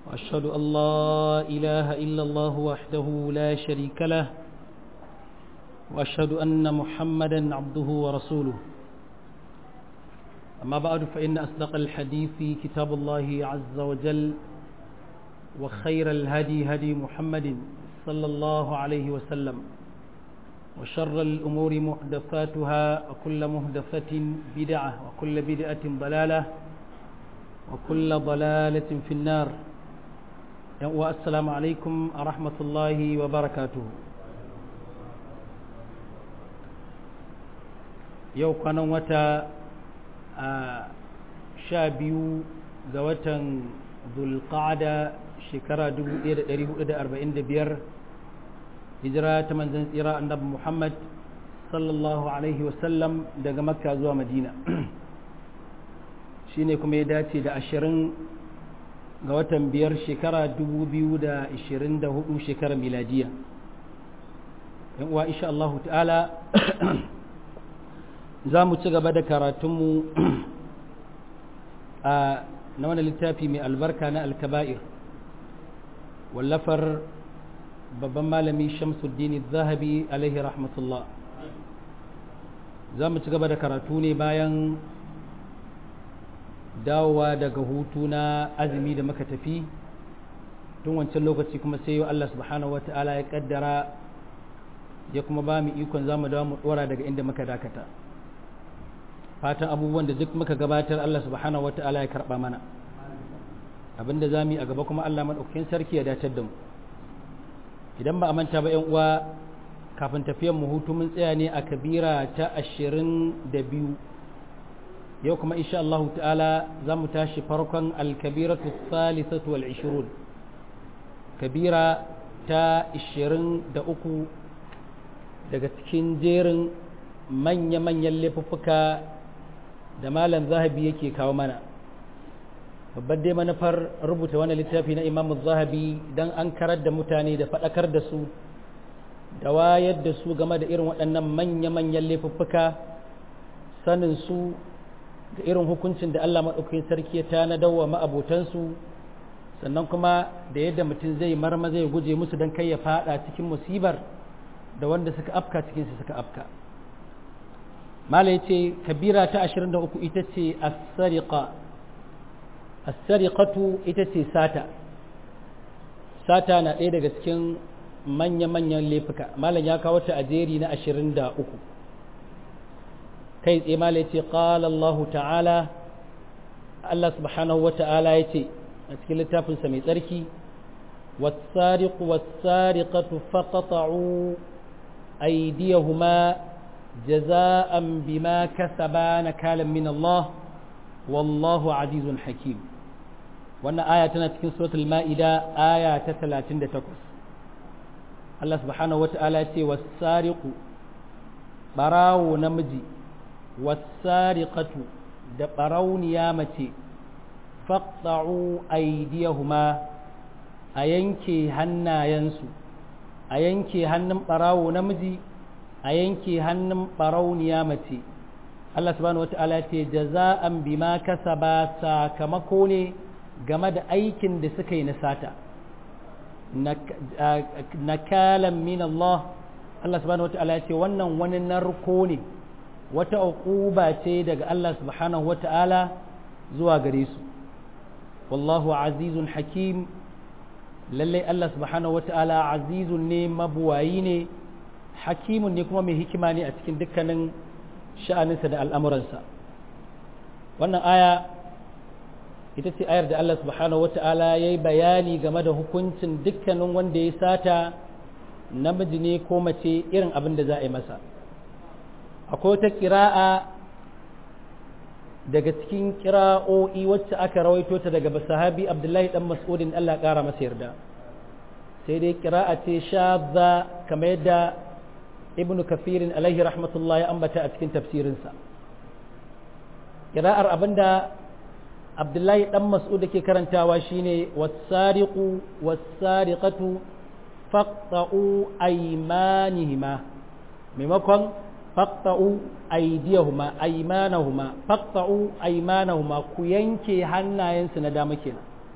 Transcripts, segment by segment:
وأشهد أن لا إله إلا الله وحده لا شريك له وأشهد أن محمدا عبده ورسوله أما بعد فإن أصدق الحديث كتاب الله عز وجل وخير الهدي هدي محمد صلى الله عليه وسلم وشر الأمور محدثاتها وكل محدثة بدعة وكل بدعة ضلالة وكل ضلالة في النار والسلام عليكم ورحمة الله وبركاته yau kwanan wata sha biyu ga watan zulqa'ada shekara 1445 hijira ta manzon tsira annabi Muhammad sallallahu alaihi wasallam daga makka zuwa madina shine kuma ya dace da 20 ga watan biyar shekara 2024 shekara miladiya yan uwa insha Allah ta'ala za mu ci gaba da karatunmu na wani littafi mai albarka na alkaba'ir wallafar babban malami Shamsuddin Zahabi alaihi rahmatullah za mu ci gaba da karatu ne bayan dawowa daga hutu na azumi da muka tafi tun wancan lokaci kuma sai yau Allah subhanahu wata'ala ya kaddara ya kuma ba mu ikon za mu dawo mu dora daga inda muka dakata fatan abubuwan da duk muka gabatar Allah subhanahu wata'ala ya karba mana abinda za mu yi a gaba kuma Allah madaukakin sarki ya dacar da mu idan ba a manta ba yan uwa kafin tafiyar mu hutu mun tsaya ne a kabira ta 22 yau kuma insha Allah ta'ala za mu tashi farkon al-kabiratu thalithatu wal 20 kabira ta 23 daga cikin jerin manya-manyan laifuffuka da malam zahabi yake kawo mana babbar dai manufar rubuta wani littafi na imamu zahabi don an karar da mutane da faɗakar da su da wayar da su game da irin waɗannan manya-manyan laifuffuka sanin su da irin hukuncin da Allah maɗaukakin sarki ya tanadar wa ma'abotansu sannan kuma da yadda mutum zai marma zai guje musu don kai ya faɗa cikin musibar da wanda suka afka cikinsu suka afka mala yace kabira ta 23 ita ce as-sariqatu ita ce sata na ɗaya daga cikin manya-manyan laifuka malam ya kawo ta a jeri na 23 kai tsaye mala yace qala Allah ta'ala Allah subhanahu wa ta'ala yace a cikin littafin sa mai tsarki was-sariqu was-sariqatu faqata'u aydiyahuma جزاء بما كسبا نكالا من الله والله عزيز حكيم wannan aya tana cikin suratul ma'ida aya ta 38 Allah subhanahu wata'ala ya ce was-sariqu barawo namiji was-sariqatu da barawniya mace faqta'u aydiyahuma a yanke hannayensu a yanke hannun barawo namiji a yanke hannun ɓarauniya mace Allah subhanahu wata'ala ya ce jaza'an bima kasaba sakamako ne game da aikin da suka yi na sata nakalan min Allah Allah subhanahu wata'ala ya ce wannan wani narko ne wata uquba ce daga Allah subhanahu wata'ala zuwa gare su wallahu azizun hakim lallai Allah subhanahu wata'ala azizun ne mabuwayi ne hakimun ne kuma mai hikima ne a cikin dukkanin sha'aninsa da al'amuransa wannan aya ita ce ayar da Allah subhanahu wata'ala ya yi bayani game da hukuncin dukkanin wanda ya sata namiji ne ko mace irin abin da za a yi masa akwai wata ƙira'a daga cikin ƙira'o'i wacce aka rawaito ta daga sahabi Abdullahi dan Mas'udin Allah ƙara masa yarda sai dai ƙira'a ce shadda kamar yadda ibnu kafirin alaihi rahmatullahi ambata a cikin tafsirinsa kira'ar abinda abdullahi dan mas'ud ke karantawa shine was-sariqu was-sariqatu faqta'u aymanihima maimakon faqta'u aydiyahuma aymanahuma faqta'u aymanahuma ku yanke hannayensu na dama kenan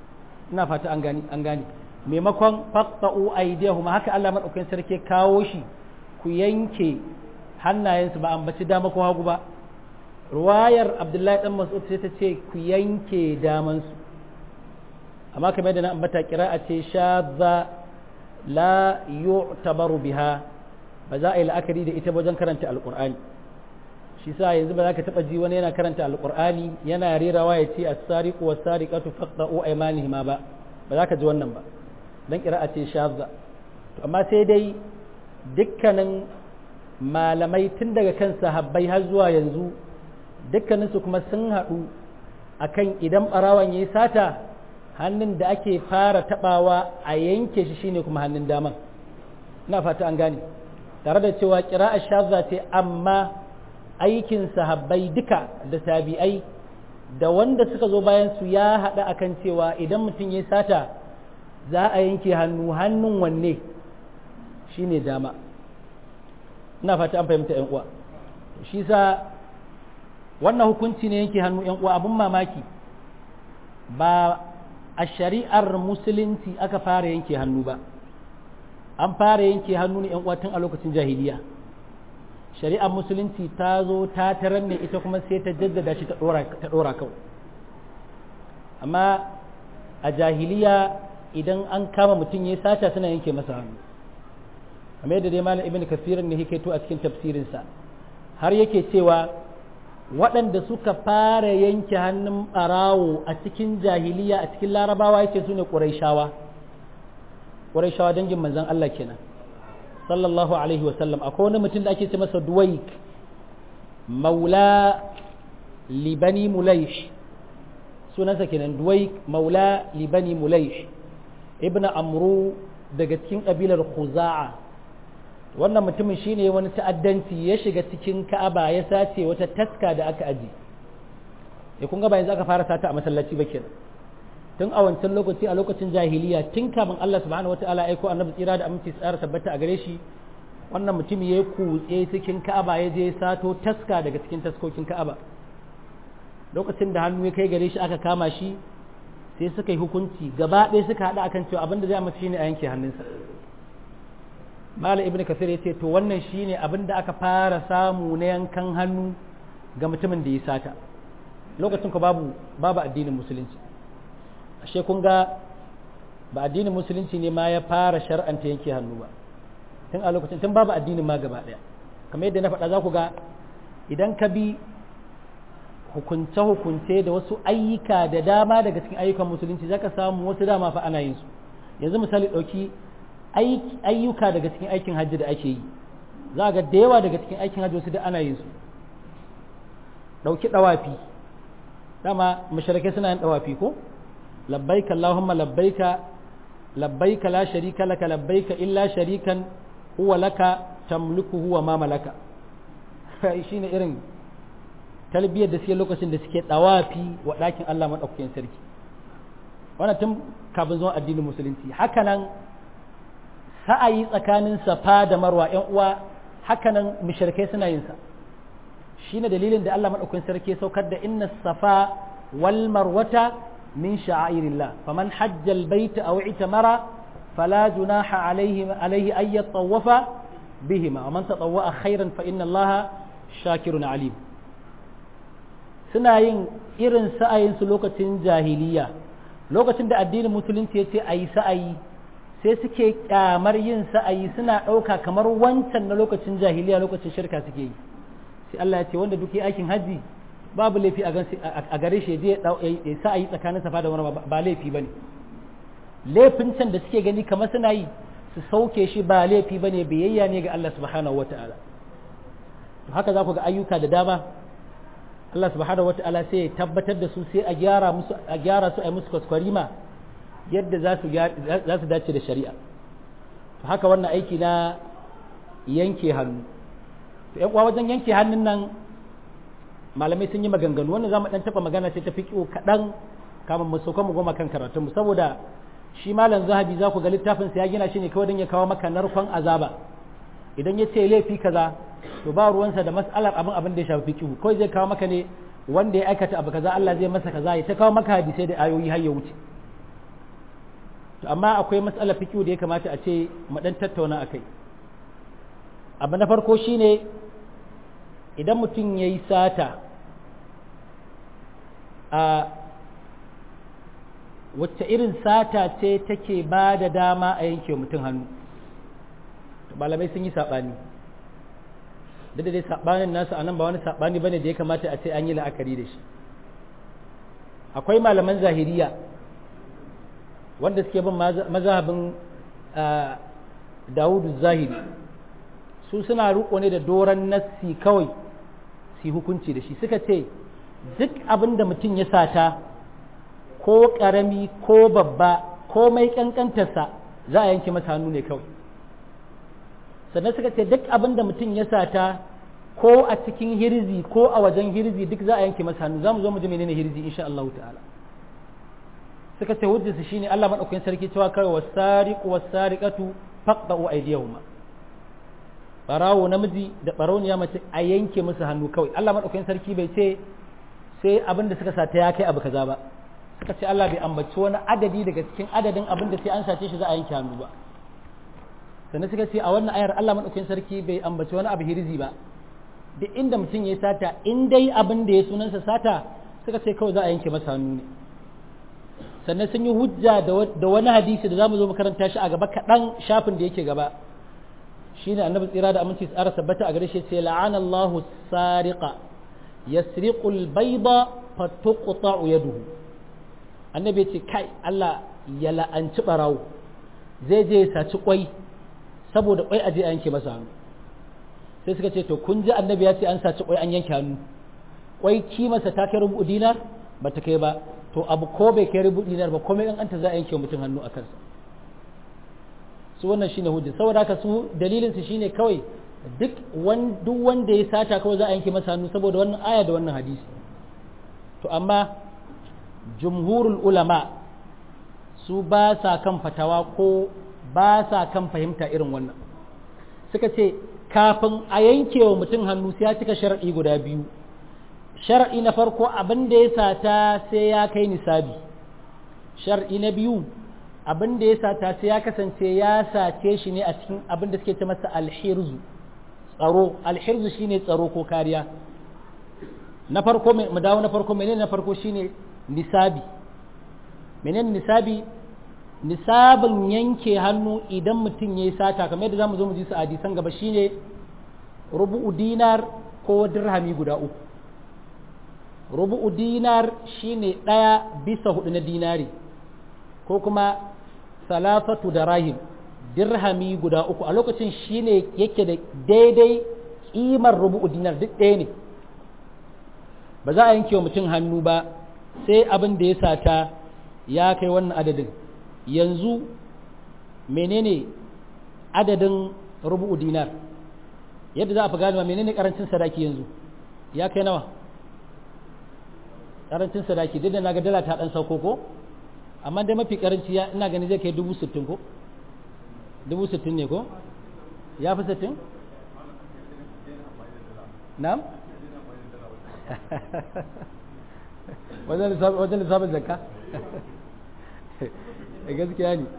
ina fata an gani maimakon faqta'u aydihum haka Allah madaukakin sarki kawo shi ku yanke hannayensu ba ambaci dama ko hagu ba ruwayar Abdullahi dan Mas'ud sai ta ce ku yanke damansu amma kamar da na ambata qira'a ce shadza la yu'tabaru biha ba za a yi la'akari da ita wajen karanta alqur'ani shi sa yanzu ba za ka taba ji wani yana karanta alqur'ani yana rerawa ya ce as-sariqu was-sariqatu faqta'u aymanihima ba za ka ji wannan ba dan qira'a ce shadza to amma sai dai dukkanin malamai tun daga kan sahabbai har zuwa yanzu dukkaninsu kuma sun haɗu akan idan ɓarawan ya yi sata hannun da ake fara taɓawa a yanke shi shine kuma hannun daman ina fata an gane tare da cewa ƙira'a shazza ce amma aikin sahabbai duka da tabi'ai da wanda suka zo bayan su ya haɗa akan cewa idan mutum ya yi sata za a yanke hannun wanne shine dama ina fata an fahimta yan uwa shi sa wannan hukunci ne yanke hannu yan uwa abin mamaki ba a shari'ar musulunci aka fara yanke hannu ba an fara yanke hannu ne yan uwa tun a lokacin jahiliya shari'ar musulunci ta zo ta tarar ne ita kuma sai ta jaddada shi ta dora kawai amma a jahiliya idan an kama mutum ya sata suna yanke masa hannu kamar yadda dai malam ibn kasirin ne yake to a cikin tafsirinsa har yake cewa waɗanda suka fara yanke hannun ɓarawo a cikin jahiliya a cikin larabawa yake su ne ƙuraishawa dangin manzan Allah kenan sallallahu alaihi wasallam akwai wani mutum da ake ce masa duwaik maula libani mulaish sunansa kenan duwaik maula libani mulaish ibn amru daga cikin ƙabilar khuza'a wannan mutumin shine wani ta'addanci ya shiga cikin Ka'aba ya sace wata taska da aka aji kun ga ba yanzu aka fara sata a masallaci ba kenan tun a wancan lokaci a lokacin jahiliya tun kafin Allah subhanahu wataala aiko annabi tsira da aminci tsara tabbata a gare shi wannan mutum ya kutse cikin Ka'aba ya je sato taska daga cikin taskokin Ka'aba lokacin da hannu ya kai gare shi aka kama shi sai suka yi hukunci gaba ɗaya suka haɗa akan cewa abin da zai masa shine a yanke hannunsa Malam Ibn Kathir ya ce to wannan shine abin da aka fara samu na yankan hannu ga mutumin da ya sata lokacin ku babu addinin musulunci ashe kun ga ba addinin musulunci ne ma ya fara shar'anta yanke hannu ba tun a lokacin tun babu addinin ma gaba daya kamar yadda na faɗa za ku ga idan ka bi hukunce da wasu ayyuka da dama daga cikin ayyukan musulunci zaka samu wasu dama fa ana yin su yanzu misali ɗauki ayyuka daga cikin aikin hajji da ake yi za ga da yawa daga cikin aikin hajji wasu da ana yin su ɗauki ɗawafi dama masharakai suna yin ɗawafi ko labbaika Allahumma labbaika la sharika laka labbaika illa sharikan huwa laka tamliku huwa ma malaka shine irin talbiyar da suke lokacin da suke ɗawafi wa ɗakin Allah maɗaukakin sarki wannan tun kafin zuwa addinin musulunci hakanan sa'ayi tsakanin safa da marwa ‘yan uwa hakanan mushrikai suna yin sa shi ne dalilin da Allah maɗaukin sarki saukar da inna safa wal marwata min sha'airillah faman hajjal baita aw itamara fala junaha alaihi ay yatawafa bihima wa man tatawwa khairan fa inna Allah shakirun alim suna yin irin sa'ayin su lokacin jahiliya lokacin da addinin musulunci ya ce ayi sa'ayi sai suke kyamar yin sa'ayi suna ɗauka kamar wancan na lokacin jahiliya lokacin shirka suke yi sai Allah ya ce wanda duk aikin haji babu laifi a gare shi je ya sa'ayi tsakanin safa da marwa ba laifi bane laifin can da suke gani kamar suna yi su sauke shi ba laifi bane biyayya ne ga Allah subhanahu wata'ala to haka za ku ga ayyuka da dama Allah subhanahu wata'ala sai ya tabbatar da su sai a gyara su a yi musu kwaskwarima yadda za su dace da shari'a to haka wannan aiki na yanke hannu to yan uwa wajen yanke hannun nan malamai sun yi maganganu wannan zamu dan taba magana sai ta fiqo kadan kamar mu sauka mu goma kan karatun mu saboda shi malam zahabi za ku ga littafin sa ya gina shi ne kawai dan ya kawo maka narkon azaba idan ya ce laifi kaza to ba ruwansa da mas'alar abin da ya shafi fiqo kawai zai kawo maka ne wanda ya aikata abu kaza Allah zai masa kaza ya ta kawo maka hadisai da ayoyi har ya wuce to amma akwai matsalar fiqh da ya kamata a ce mu dan tattauna akai. Abu na farko shine idan mutum yayi sata a wacce irin sata ce take ba da dama a yanke mutum hannu. Malamai sun yi saɓani, duk da dai saɓanin nasu anan ba wani saɓani bane da ya kamata a ce an yi la'akari da shi. Akwai malaman zahiriya wanda suke bin mazhabin Dawudu Zahiri, su suna riƙo ne da doron nassi kawai su hukunci da shi. Suka ce duk abin da mutum ya sata ko ƙarami ko babba ko mai ƙanƙantarsa za a yanke masa hannu ne kawai. Sannan suka ce duk abin da mutum ya sata ko a cikin hirzi ko a wajen hirzi duk za a yanke masa hannu. Za mu zo mu ji menene hirzi insha Allah ta'ala. Suka ce hujjarsu shine Allah madaukakin sarki cewa kai wasariqu wasariqatu faqta'u aydiyahuma, barawo namiji da barauniya mace a yanke musu hannu kawai. Allah madaukakin sarki bai ce sai abin da suka sata ya kai abu kaza ba. Suka ce Allah bai ambaci wani adadi daga cikin adadin abin da sai an sace shi za a yanke hannu ba. Sannan suka ce a wannan ayar Allah madaukakin sarki bai ambaci wani abu hirzi ba. Duk inda mutum ya sata in dai abin da ya sunansa sata, suka ce kawai za a yanke masa hannu ne. Sannan sun yi hujja da wani hadisi da zamu zo mu karanta shi a gaba kaɗan shafin da yake gaba. Shine annabi tsira da aminci tsara tabbata a gare shi sai la'ana Allahu sariqa yasriqu al-bayda fatuqta'u yaduhu. Annabi ya ce kai Allah ya la'anci barawo zai je ya saci kwai saboda kwai aje a yanke masa hannu. Sai suka ce to kun ji annabi ya ce an saci kwai an yanke hannu, kwai kimarsa ta kai rubu dinar ba ta kai ba, to abu ko bai kai rubu dinar ba komai an anta za a yanke mutum hannu a kansa. Su wannan shine hujja. Saboda haka su dalilin su shine kawai duk wanda ya sata kawai za a yanke masa hannu saboda wannan aya da wannan hadisi. To amma jumhurul ulama su ba sa kan fatawa ko ba sa kan fahimta irin wannan. Suka ce kafin a yanke wa mutum hannu sai ya cika shar'i guda biyu. Shar'i na farko abin da ya sata sai ya kai nisabi. Shar'i na biyu abin da ya sata sai ya kasance ya sace shi ne a cikin abin da suke ce masa alhirzu, tsaro. Alhirzu shine tsaro ko kariya. Na farko mu dawo na farko, menene na farko shine nisabi. Menene nisabi? Nisabin yanke hannu idan mutum ya yi sata kamar yadda zamu zo mu ji su a hadisan gaba shine rubu'u dinar ko dirhami guda uku. Rubu'u dinar shine 1/4 na dinari ko kuma salafatu darahim, dirhami guda uku. A lokacin shine yake da daidai kimar rubu'u dinar, duk ɗaya ne. Ba za a yanke wa mutum hannu ba sai abin da ya sata ya kai wannan adadin. Yanzu menene adadin rubu'u dinar? Yadda za a fi gane menene karancin sadaki yanzu? Ya kai nawa? Karancin sadaki duk da naga dala ta dan sauko ko? Amma dai mafi karanci ina gani zai kai 60,000 ko? 60,000 ne ko? Ya fi 60? Na'am? Wajen lissafin zakka? Gaskiya ne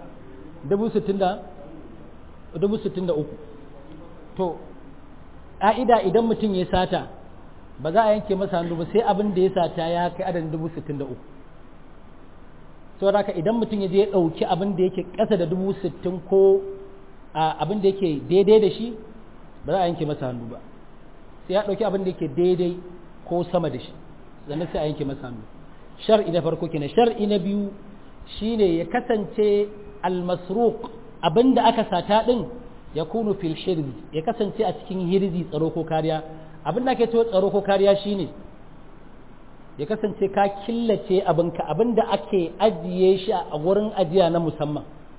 63,000. To ƙa'ida idan mutum ya sata ba za a yanke masa hannu ba sai abin da ya sata ya kai adadin 63,000. Saboda haka idan mutum ya je ya ɗauki abin da yake ƙasa da 60,000 ko abin da yake daidai da shi ba za a yanke masa hannu ba, sai ya ɗauki abin da yake daidai ko sama da shi sannan sai a yanke masa hannu. Shar'i na farko kenan. Shar'i na biyu shine ya kasance almasruq abinda aka sata din ya kunu fil hirzi, ya kasance a cikin hirzi, tsaro ko kariya. Abinda ake cewa tsaro ko kariya shine ya kasance ka killace abinka, abinda ake ajiye shi a wurin ajiya na musamman.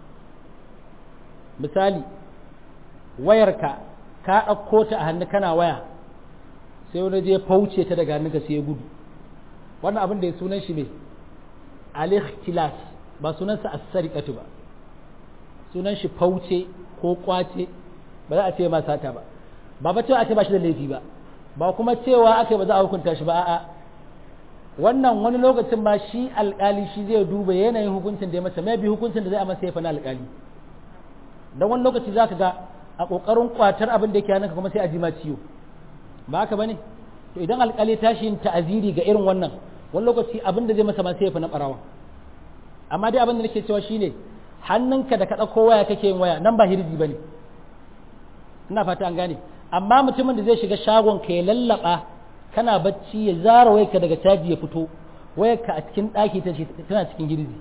Misali wayarka ka ɗauko ta a hannu kana waya sai wani je fauce ta daga hannunka sai ya gudu, wannan abin da ya sunan shi ne al-ikhtilas, ba sunansa as-sariqatu ba, sunan shi fauce ko kwace. Ba za a ce ma sata ba, ba cewa ake ba shi da laifi ba, ba kuma cewa ake ba za a hukunta shi ba. A'a, wannan wani lokacin ma shi alƙali shi zai duba yanayin hukuncin da ya masa mai bi hukuncin da zai masa ya fa na alƙali dan wani lokaci zaka ga a kokarin kwatar abin da yake hannunka kuma sai a ji ma ciwo ba haka bane to idan alƙali tashi yin ta'aziri ga irin wannan wani lokaci abin da zai masa ma sai ya fa na barawa amma dai abin da nake cewa shine hannunka da ka ɗauko waya kake yin waya nan ba hirji bane ina fata an gane amma mutumin da zai shiga shagon ka ya lallaba kana bacci ya zara wayarka daga caji ya fito wayarka a cikin ɗaki tana cikin girji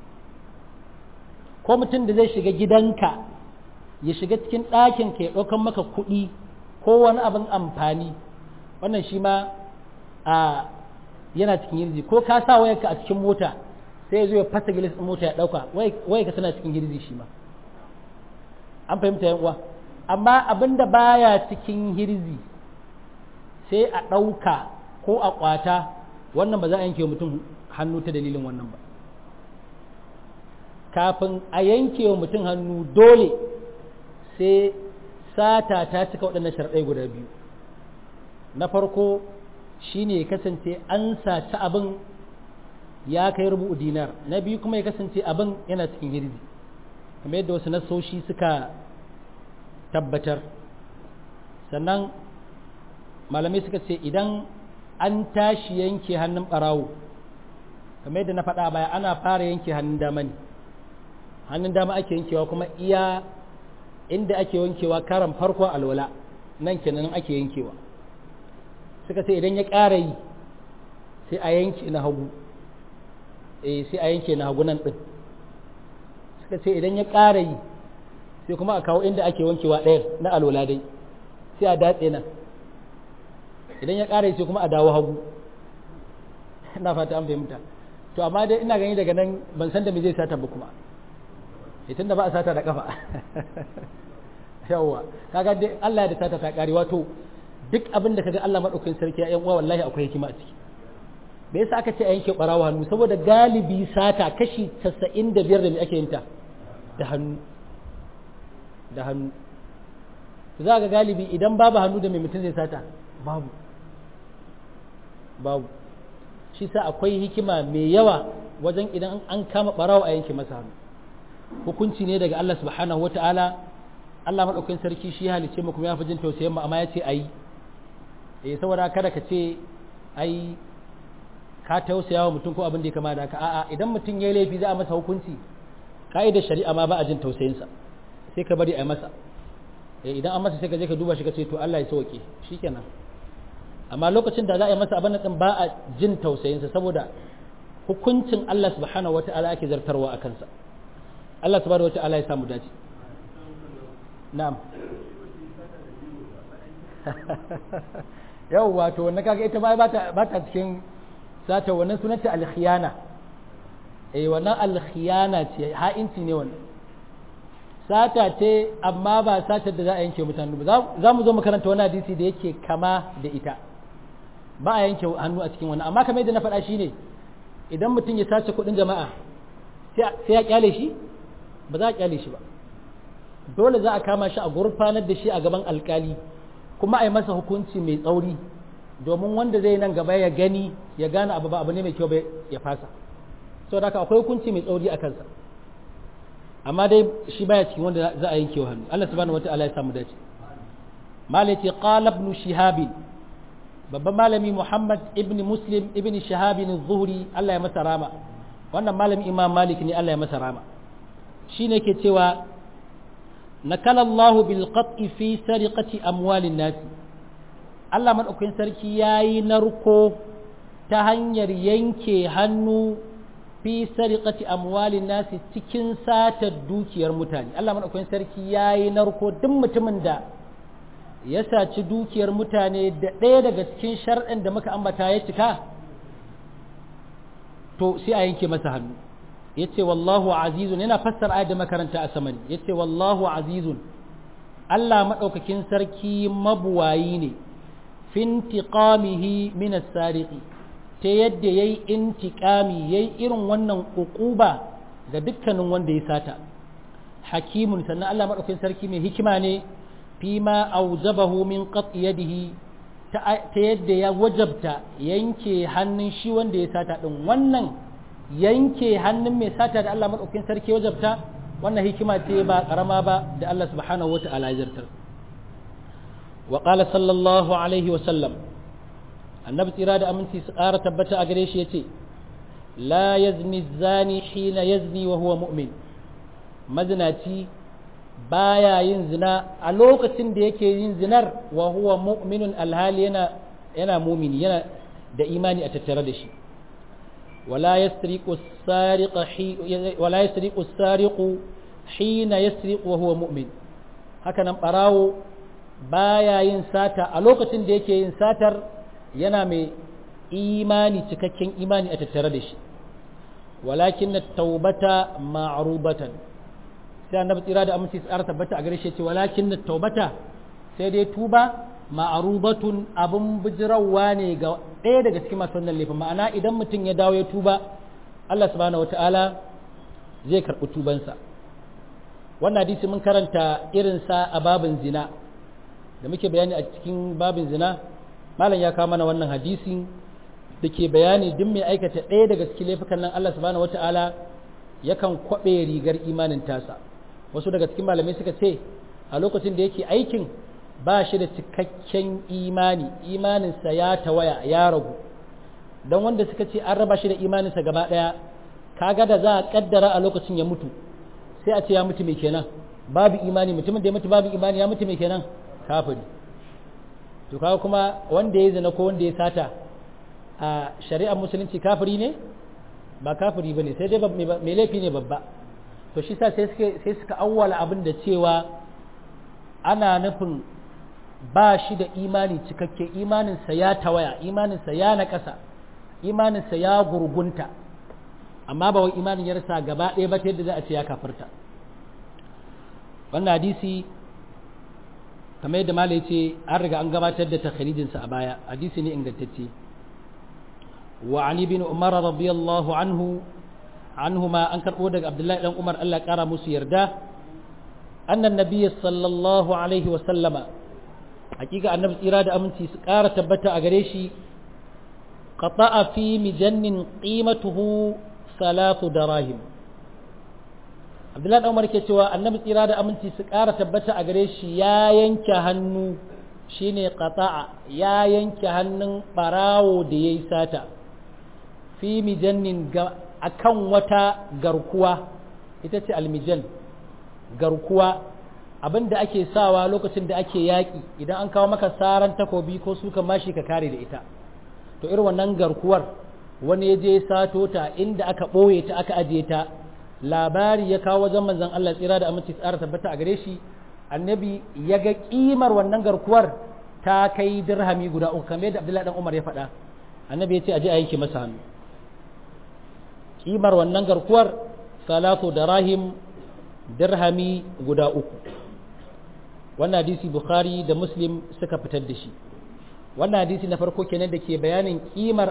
ko mutum da zai shiga gidanka ya shiga cikin ɗakin ka ya ɗaukan maka kuɗi ko wani abin amfani wannan shi ma yana cikin girji ko ka sa wayarka a cikin mota sai ya zo ya fasa gilis ɗin mota ya ɗauka wayarka tana cikin girji shi ma an fahimta yan uwa amma abin da baya cikin hirzi sai a ɗauka ko a ƙwata wannan ba za a yanke wa mutum hannu ta dalilin wannan ba kafin a yanke wa mutum hannu dole sai sata ta cika waɗannan sharɗai guda biyu na farko shine ya kasance an saci abin ya kai rubu dinar na biyu kuma ya kasance abin yana cikin hirzi kamar yadda wasu nasoshi suka tabbatar sannan malamai suka ce idan an tashi yanke hannun ɓarawo kamar yadda na faɗa baya ana fara yanke hannun dama ne hannun dama ake yankewa kuma iya inda ake yankewa karan farkon alwala nan kenan ake yankewa suka ce idan ya ƙara yi sai a yanke na hagu sai a yanke na hagu nan ɗin suka ce idan ya ƙara yi sai kuma a kawo inda ake wankewa ɗaya na alwala dai sai a datse nan idan ya ƙara sai kuma a dawo hagu ina fata an fahimta to amma dai ina gani daga nan ban san da me zai sata ba kuma tun da ba a sata da kafa yawwa kaga dai Allah ya da sata ta ƙari wato duk abin da kaga Allah madaukakin sarki ya yan uwa wallahi akwai hikima a ciki me yasa aka ce a yanke ɓarawo hannu saboda galibi sata kashi 95 da me ake yin ta da hannu da hannu za ga galibi idan babu hannu da mai mutum zai sata babu shi sa akwai hikima mai yawa wajen idan an kama barawo a yanke masa hannu hukunci ne daga Allah subhanahu wata'ala Allah madaukakin sarki shi halice mu kuma ya fi jin tausayin mu amma ya ce ayi saboda kada ka ce ai ka tausaya wa mutum ko abin da ya kama da haka a'a idan mutum ya yi laifi za a masa hukunci ka'idar shari'a ma ba a jin tausayinsa sai ka bari a yi masa idan an masa sai ka je ka duba shi ka ce to Allah ya sauke shikenan amma lokacin da za a yi masa abin nan ba a jin tausayinsa saboda hukuncin Allah subhanahu wata'ala ake zartarwa a kansa Allah subhanahu wata'ala ya samu dace na'am yau wato wannan kaga ita ba ta cikin sata wannan sunanta al-khiyana wannan al-khiyana ce ha'inci ne wannan sata ce amma ba satar da za a yanke mutane ba za mu zo makaranta wani hadisi da yake kama da ita ba a yanke hannu a cikin wannan amma kamar yadda na faɗa shi ne idan mutum ya sace kuɗin jama'a sai ya kyale shi ba za a kyale shi ba dole za a kama shi a gurfanar da shi a gaban alkali kuma a yi masa hukunci mai tsauri domin wanda zai nan gaba ya gani ya gane abu ba abu ne mai kyau ba ya fasa saboda haka akwai hukunci mai tsauri a kansa amma dai shi baya cikin wanda za a yanke wa hannu Allah subhanahu wataala ya samu dace malati qala ibn shihab babban malami Muhammad ibn Muslim ibn Shihab az-Zuhri Allah ya masa rama wannan malami Imam Malik ne Allah ya masa rama shine ke cewa nakala Allah bil qat'i fi sariqati amwalin nas Allah madaukakin sarki yayi narko ta hanyar yanke hannu fi sariqati amwalin nas cikin satar dukiyar mutane Allah madaukakin sarki yayi narko duk mutumin da ya saci dukiyar mutane da ɗaya daga cikin shar'in da muka ambata ya cika to sai a yanke masa hannu yace wallahu azizun yana fassara ayat da makaranta a samani yace wallahu azizun Allah madaukakin sarki mabuwayi ne fintiqamihi min as-sariqi ta yadda yayi intiqami yayi irin wannan uquba ga dukkanin wanda ya sata hakimun sannan Allah madaukakin sarki mai hikima ne fima aujabahu min qat yadihi ta yadda ya wajabta yanke hannun shi wanda ya sata din. Wannan yanke hannun mai sata da Allah madaukakin sarki wajabta, wannan hikima ce ba karama ba da Allah subhanahu wata'ala ya zartar. wa qala sallallahu alaihi wa sallam, annabi tsira da aminci su ƙara tabbata a gare shi yace la yazni zani hina yazni wa huwa mu'min, mazinaci baya yin zina a lokacin da yake yin zinar wa huwa mu'minun alhali yana mumini, yana da imani a tattare da shi. wala yasriqu as-sariqu hina yasriqu wa huwa mu'min, haka nan barawo baya yin sata a lokacin da yake yin satar yana mai imani, cikakken imani a tattare da shi. walakin at-taubata ma'rubatan, sai annabi tsira da aminci tsara tabbata a gare shi ce walakin at-taubata, sai dai tuba ma'rubatun abun bijirawa ne ga ɗaya daga cikin masu wannan laifin. Ma'ana idan mutum ya dawo ya tuba, Allah subhanahu wata'ala zai karɓi tubansa. Wannan hadisi mun karanta irinsa a babin zina da muke bayani a cikin babin zina. Malam ya kawo mana wannan hadisi da ke bayani duk mai aikata ɗaya daga cikin laifukan nan Allah subhanahu wata'ala yakan kwaɓe rigar imanin tasa. Wasu daga cikin malamai suka ce a lokacin da yake aikin ba shi da cikakken imani, imaninsa ya tawaya, ya ragu. Don wanda suka ce an raba shi da imaninsa gaba ɗaya, kaga da za a kaddara a lokacin ya mutu, sai a ce ya mutu mai kenan, babu imani. Mutumin da ya mutu babu imani ya mutu mai kenan, kafiri. To kaga kuma wanda ya zina ko wanda ya sata a shari'ar musulunci kafiri ne? Ba kafiri bane, sai dai mai laifi ne babba. To shi sa sai suka awwala abin da cewa ana nufin ba shi da imani cikakke, imaninsa ya tawaya, imaninsa ya naƙasa, imaninsa ya gurgunta, amma ba wai imanin ya rasa gaba ɗaya ba ta yadda za a ce ya kafirta. Wannan hadisi kamar yadda malai ce an riga an gabatar da takharijinsa a baya, hadisi ne ingantacce. wa ali bin umar radiyallahu anhuma an karɓo daga abdullahi dan umar Allah ƙara musu yarda, annan nabiyyi sallallahu alaihi wa sallama, hakika annabi tsira da aminci su ƙara tabbata a gare shi, qata'a fi mijannin qimatuhu 3 darahim. Abdullahi dan Umar ke cewa annabi tsira da aminci su ƙara tabbata a gare shi ya yanke hannu, shine qata'a, ya yanke hannun barawo da yayi sata, fi mijannin akan wata garkuwa, ita ce almijan, garkuwa, abinda ake sawa lokacin da ake yaƙi idan an kawo maka saran takobi ko suka mashi ka kare da ita. To irin wannan garkuwar wani ya je sato ta inda aka ɓoye ta aka ajiye ta, labari ya kawo wajen manzon Allah tsira da aminci tsara tabbata a gare shi, annabi ya ga kimar wannan garkuwar ta kai dirhami guda 3 kamar yadda Abdullahi dan Umar ya faɗa. Annabi ya ce aje a yanke masa hannu. Kimar wannan garkuwar 3 darahim, dirhami guda 3. Wannan hadisi Bukhari da Muslim suka fitar da shi. Wannan hadisi na farko kenan da ke bayanin kimar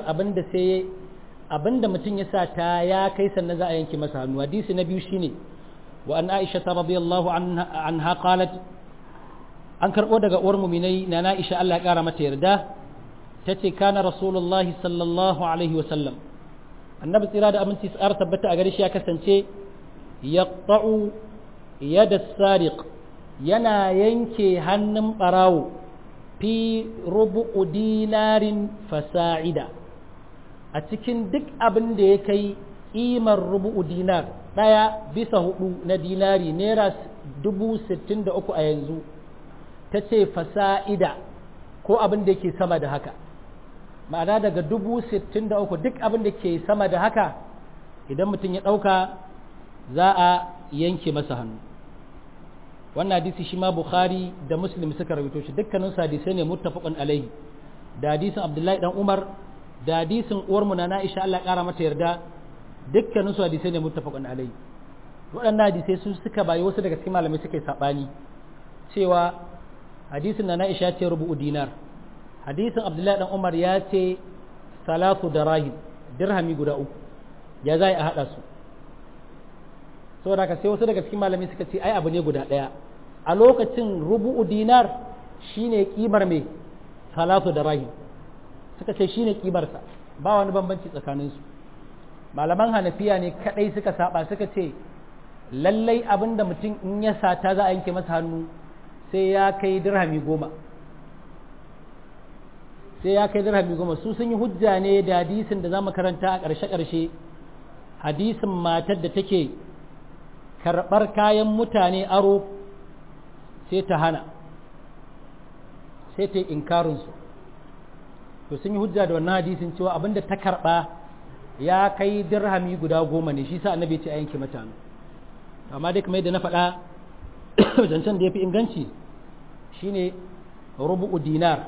abinda mutum ya sa ta ya kai sannan za a yanke masa hannu. Hadisi na biyu shine wa an Aisha radiyallahu anha qalat, an karbo daga uwar mu'minai na Aisha Allah ya kara mata yarda, tace kana rasulullahi sallallahu alaihi wa sallam, annabi tsira da aminci tsar tabbata a gare shi ya kasance yaqta'u yada sariq, yana yanke hannun barawo, fi rubu'u dinarin fasa'ida, a cikin duk abin da ya kai ƙimar rubu'u dinar, 1/4 na dinari, naira 63,000 a yanzu, ta ce fasa'ida ko abin da yake sama da haka. Ma'ana daga 63,000 duk abin da ke sama da haka idan mutum ya ɗauka za a yanke masa hannu. Wannan hadisi shi ma Bukhari da Muslim suka rawaito shi, dukkanin hadisai ne muttafaqun alaihi, da hadisin Abdullahi dan Umar da hadisin uwar mu na Aisha Allah ƙara mata yarda, dukkanin su hadisai ne muttafaqun alaihi. Waɗannan hadisai su suka bayi wasu daga cikin malamai suka yi sabani cewa hadisin na Aisha ce rubu'u dinar, hadisin Abdullahi dan Umar ya ce 3 darahim, dirhami guda 3, ya zai a hada su. Saboda haka sai wasu daga cikin malamai suka ce ai abu ne guda ɗaya. A lokacin rubu'u dinar shine kimar mai salatu da rahim suka ce shine kimarsa ba wani bambanci tsakaninsu. Malaman hanafiya ne kadai suka saba suka ce lallai abinda mutum in ya sata za a yanke masa hannu sai ya kai dirhami 10 sai ya kai dirhami 10. Su sun yi hujja ne da hadisin da zamu karanta a ƙarshe hadisin matar da take karɓar kayan mutane aro sai ta hana sai ta yi inkarinsu. To sun yi hujja da wannan hadisin cewa abinda ta karɓa ya kai dirhami guda 10 ne, shi sa annabi ce a yanke mata hannu. Amma dai kamar yadda na faɗa zancen da ya fi inganci shine rubu'u dinar.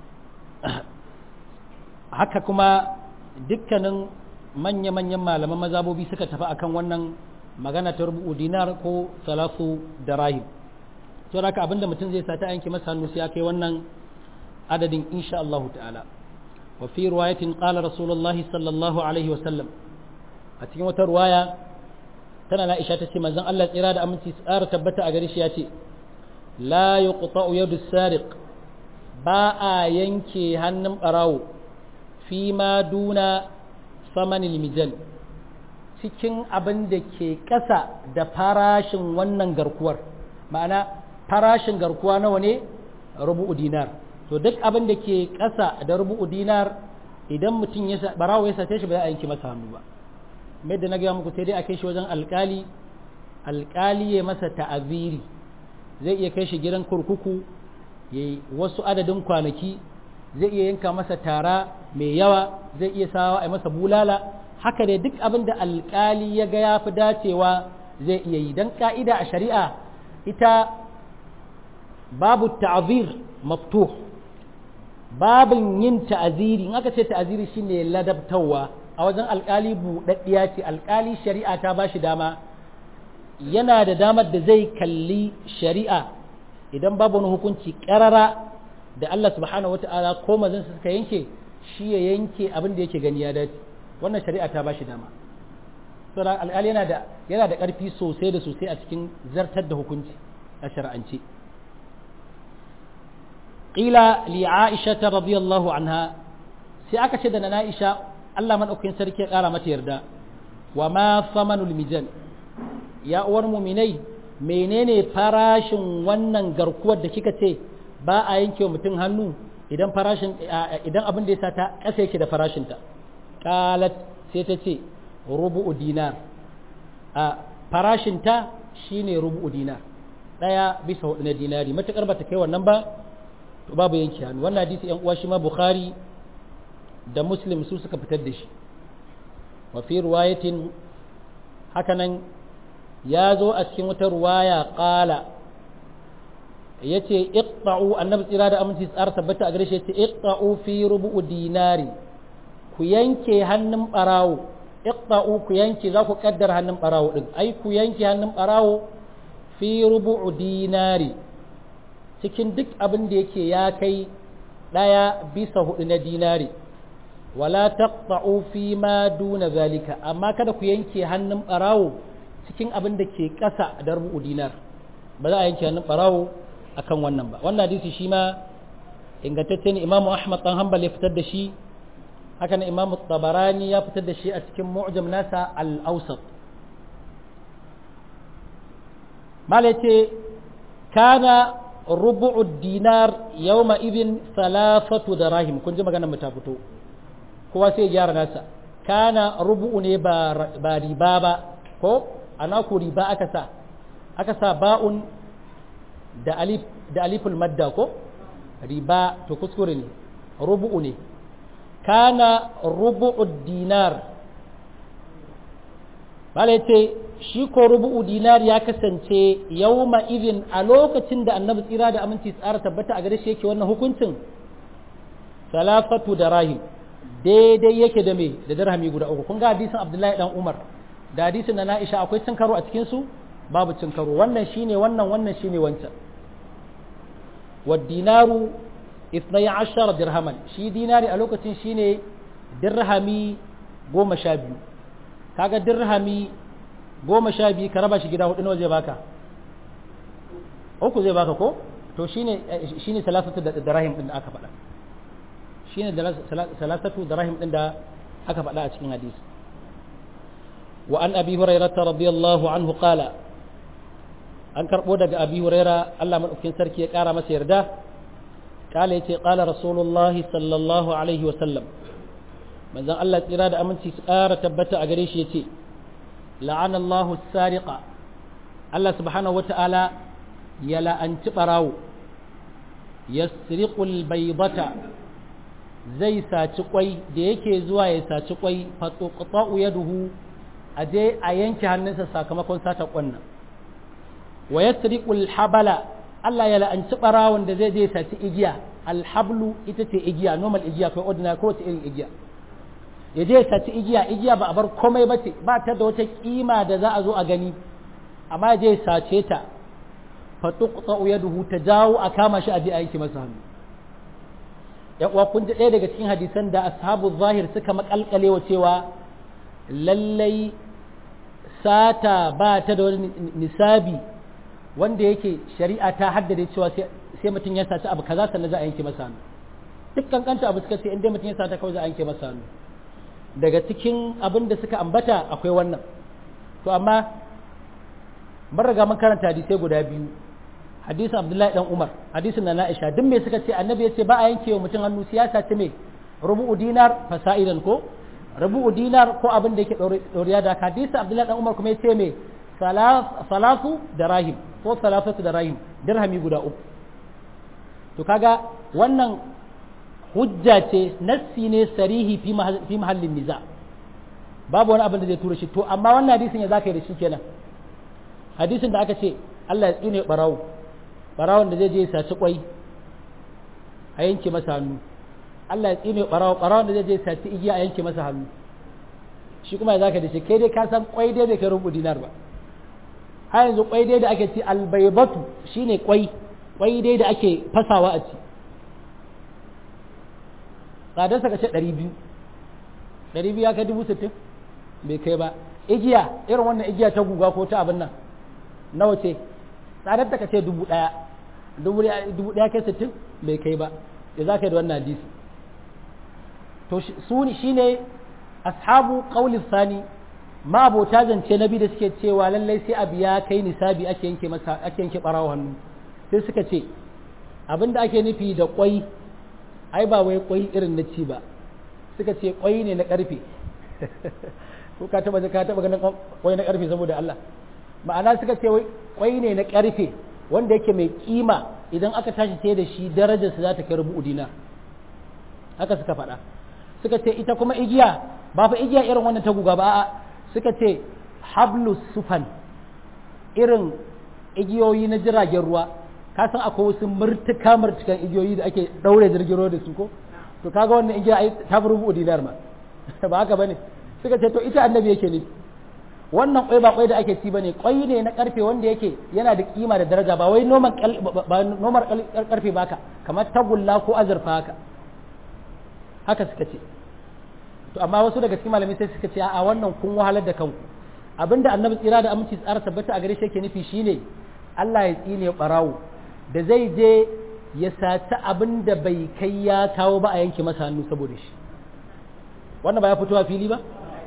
Haka kuma dukkanin manya-manyan malaman mazabobi suka tafi akan wannan magana ta rubu'u dinar ko salasu darahim. To haka abinda mutum zai sata yanke masa hannu sai ya kai wannan adadin insha Allah ta'ala. Wa fi riwayatin qala Rasulullahi sallallahu alaihi wa sallam, a cikin wata riwaya tana na Aisha tace manzon Allah tsira da aminci tsara tabbata a gare shi yace la yuqta'u yadu sariq, ba a yanke hannun barawo fi ma duna samanil mijal, cikin abin da ke ƙasa da farashin wannan garkuwar. Ma'ana farashin garkuwa nawa ne? Rubu'u dinar. To duk abin da ke ƙasa da rubu'u dinar idan mutum ya barawo ya sace shi ba za a yanke masa hannu ba. Mai da na gaya muku sai dai a kai shi wajen alƙali ya masa ta'aziri, zai iya kai shi gidan kurkuku ya yi wasu adadin kwanaki, zai iya yanka masa tara mai yawa, zai iya sawa a masa bulala. Haka dai duk abin da alƙali ya ga ya fi dacewa zai iya yi, don ƙa'ida a shari'a ita babu ta'azir maftuh, babin yin ta'aziri, in aka ce ta'aziri shine ladabtawa, a wajen alkali buɗaɗɗiya ce. Alkali shari'a ta ba shi dama, yana da damar da zai kalli shari'a idan babu wani hukunci ƙarara da Allah subhanahu wata'ala ko mazansa suka yanke, shi ya yanke abin da yake gani ya dace. Wannan shari'a ta ba shi dama. Saboda alkali yana da ƙarfi sosai da sosai a cikin zartar da hukunci a shari'ance. Qila li Aisha radiyallahu anha, sai aka ce da na Aisha Allah maɗaukakin sarki ya ƙara mata yarda, wa ma samanul mijan, ya uwar muminai menene farashin wannan garkuwar da kika ce ba a yanke wa mutum hannu idan abin da ya sa ta ƙasa yake da farashinta. Qalat, sai ta ce rubu'u dinar, a farashinta shine rubu'u dinar, 1/4 na dinari. Matuƙar ba ta kai wannan ba to babu yanke hannu. Wannan hadisi yan uwa shi ma Bukhari da Muslim su suka fitar da shi. Wa fi riwayatin, hakanan ya zo a cikin wata riwaya qala, yace iqta'u, annabi tsira da aminci tsara tabbata a gare shi yace iqta'u fi rubu'u dinari, ku yanke hannun barawo. Iqta'u, ku yanke, za ku kaddara hannun barawo din, ai ku yanke hannun barawo fi rubu'u dinari, cikin duk abin da yake ya kai 1/4 na dinari. Wala taqta'u fi ma duna zalika, amma kada ku yanke hannun barawo cikin abin da ke ƙasa da rubu'u dinar, ba za a yanke hannun barawo akan wannan ba. Wannan hadisi shi ma ingantacce ne. Imam Ahmad dan Hanbal ya fitar da shi, haka nan Imam Tabarani ya fitar da shi a cikin Mu'jam nasa al-Awsat. Malai ce kana rubu'u dinar yawma idin 3 darahim. Kun ji maganar mu ta fito, kowa sai ya gyara nasa. Kana rubu'u ne ba riba ba, ko ana ku riba aka sa ba'un da aliful madda, ko riba, to kuskure ne, rubu'u ne. Kana rubu'u dinar, bala yace shi ko rubu'u dinar ya kasance yawma idin, a lokacin da annabi tsira da aminci tsara tabbata a gare shi yake wannan hukuncin, 3 darahim, daidai yake da me da dirhami guda 3. Kun ga hadisin Abdullahi dan Umar da hadisin na Aisha akwai cin karo a cikin su? Babu cin karo. Wannan shine wannan shine wancan. Wad dinaru 12 dirhaman, shi dinari a lokacin shine dirhami 12. Kaga dirhami 12 ka raba shi gida 4 nawa zai baka? 3 zai baka, ko? To shine 3 dirham din da aka faɗa. shine da salasatu dirahim din da aka faɗa a cikin hadisi wa an abi hurairah radiyallahu anhu qala an karbo daga abi huraira Allah madaukakin sarki ya kara masa yarda kala yace qala rasulullah sallallahu alaihi wa sallam manzon Allah tsira da aminci su kara tabbata a gare shi yace la'ana Allahu as-sariqa Allah subhanahu wata'ala ya la'anci barawo yasriqu al-baydata zai saci kwai da yake zuwa ya saci kwai fa tuqta'u yaduhu aje a yanke hannunsa sakamakon sata kwannan wa yasriqu al-habala Allah ya la'anci barawon da zai je saci igiya al-hablu ita ce igiya normal igiya kai ordinary ko wace irin igiya ya je saci igiya ba a bar komai bace ba ta da wata kima da za a zo a gani amma je sace ta fa tuqta'u yaduhu ta jawo a kama shi a je a yanke masa hannu ya kuwa kun ji ɗaya daga cikin hadisan da ashabu zahir suka makalkalewa cewa lallai sata ba ta da wani nisabi wanda yake shari'a ta haddade cewa sai mutum ya saci abu kaza sannan za a yanke masa hannu dukkan kanta abu suka ce in dai mutum ya sata kawai za a yanke masa hannu daga cikin abin da suka ambata akwai wannan to amma mun riga mun karanta hadisai guda biyu hadisin Abdullahi dan Umar hadisin na Aisha duk me suka ce annabi ya ce ba a yanke wa mutum hannu siyasa ta me rubu'u dinar fasa'idan ko rubu'u dinar ko abin da yake doriya da hadisin Abdullahi dan Umar kuma ya ce me salatu darahim ko salafatu darahim dirhami guda uku to kaga wannan hujja ce nassi ne sarihi fi mahallin niza babu wani abin da zai tura shi to amma wannan hadisin ya zaka yi da shi kenan hadisin da aka ce Allah ya tsine barawon da zai je ya saci kwai a yanke masa hannu Allah ya tsine barawon da zai je ya saci igiya a yanke masa hannu shi kuma ya zaka da shi kai dai ka san kwai dai bai kai rubu dinar ba har yanzu kwai dai da ake ci albaybatu shine kwai dai da ake fasawa a ci tsadarsa ka ce 200 ya kai 60,000 bai kai ba igiya irin wannan igiya ta guga ko ta abin nan nawa ce tsadarta ka ce 1,000 kai 60 bai kai ba ya za ka yi da wannan hadisi to shi ne ashabu ƙaunin sani ma abota zance na biyu da suke cewa lallai sai abu ya kai nisabi ake yanke ɓarawa hannu sai suka ce abin da ake nufi da ƙwai ai ba wai kwai irin na ci ba suka ce kwai ne na karfe ko ka taba ganin kwai na karfe saboda Allah ma'ana suka ce wai kwai ne na karfe wanda yake mai kima idan aka tashi sai da shi darajar sa za ta kai rubu'u dinar haka suka faɗa suka ce ita kuma igiya ba fa igiya irin wannan ta guga ba a'a suka ce hablus sufan irin igiyoyi na jiragen ruwa ka san akwai wasu murtukan igiyoyi da ake daure jirgin ruwa da su ko to kaga wannan igiya ai ta rubu dinar ma ba haka bane suka ce to ita annabi yake ne wannan kwai ba kwai da ake ci bane kwai ne na karfe wanda yake yana da kima da daraja ba wai noman karfe baka kamar tagulla ko azurfa haka suka ce to amma wasu daga cikin malamai sai suka ce a wannan kun wahalar da kanku abinda annabi tsira da aminci tsara tabbata a gare shi yake nufi shine Allah ya tsine barawo da zai je ya saci abin da bai kai ya kawo ba a yanke masa hannu saboda shi wannan ba ya fito a fili ba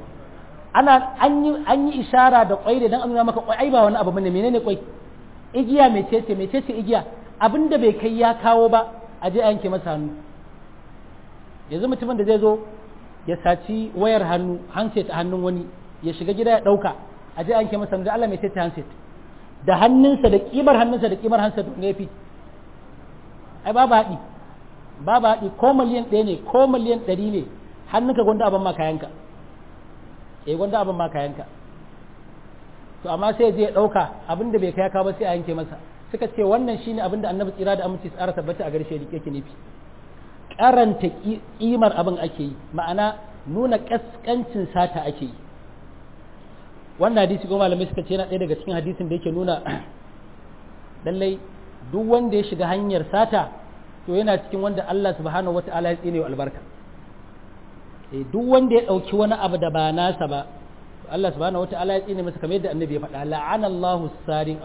an yi ishara da kwai da dan nuna maka kwai ai ba wani abu bane menene kwai igiya mecece igiya abin da bai kai ya kawo ba a je a yanke masa hannu yanzu mutumin da zai zo ya saci wayar hannu handset a hannun wani ya shiga gida ya dauka a je a yanke masa hannu da Allah mecece handset da hannunsa da kimar hannunsa da kimar hansa ne fi ai babu haɗi ko miliyan 1 ne ko miliyan 100 ne hannunka gwanda abin ma kayanka gwanda abin ma kayanka to amma sai je ya ɗauka abin da bai kai ka ba sai a yanke masa suka ce wannan shine abin da annabi tsira da aminci tsara tabbata a garshe yake nufi karanta kimar abin ake yi ma'ana nuna kaskancin sata ake yi wannan hadisi ko malamai suka ce yana ɗaya daga cikin hadisin da yake nuna lallai duk wanda ya shiga hanyar sata to yana cikin wanda Allah subhanahu wata'ala ya tsine wa albarka duk wanda ya ɗauki wani abu da ba nasa ba Allah subhanahu wata'ala ya tsine masa kamar yadda annabi ya faɗa la'anallahu sariqa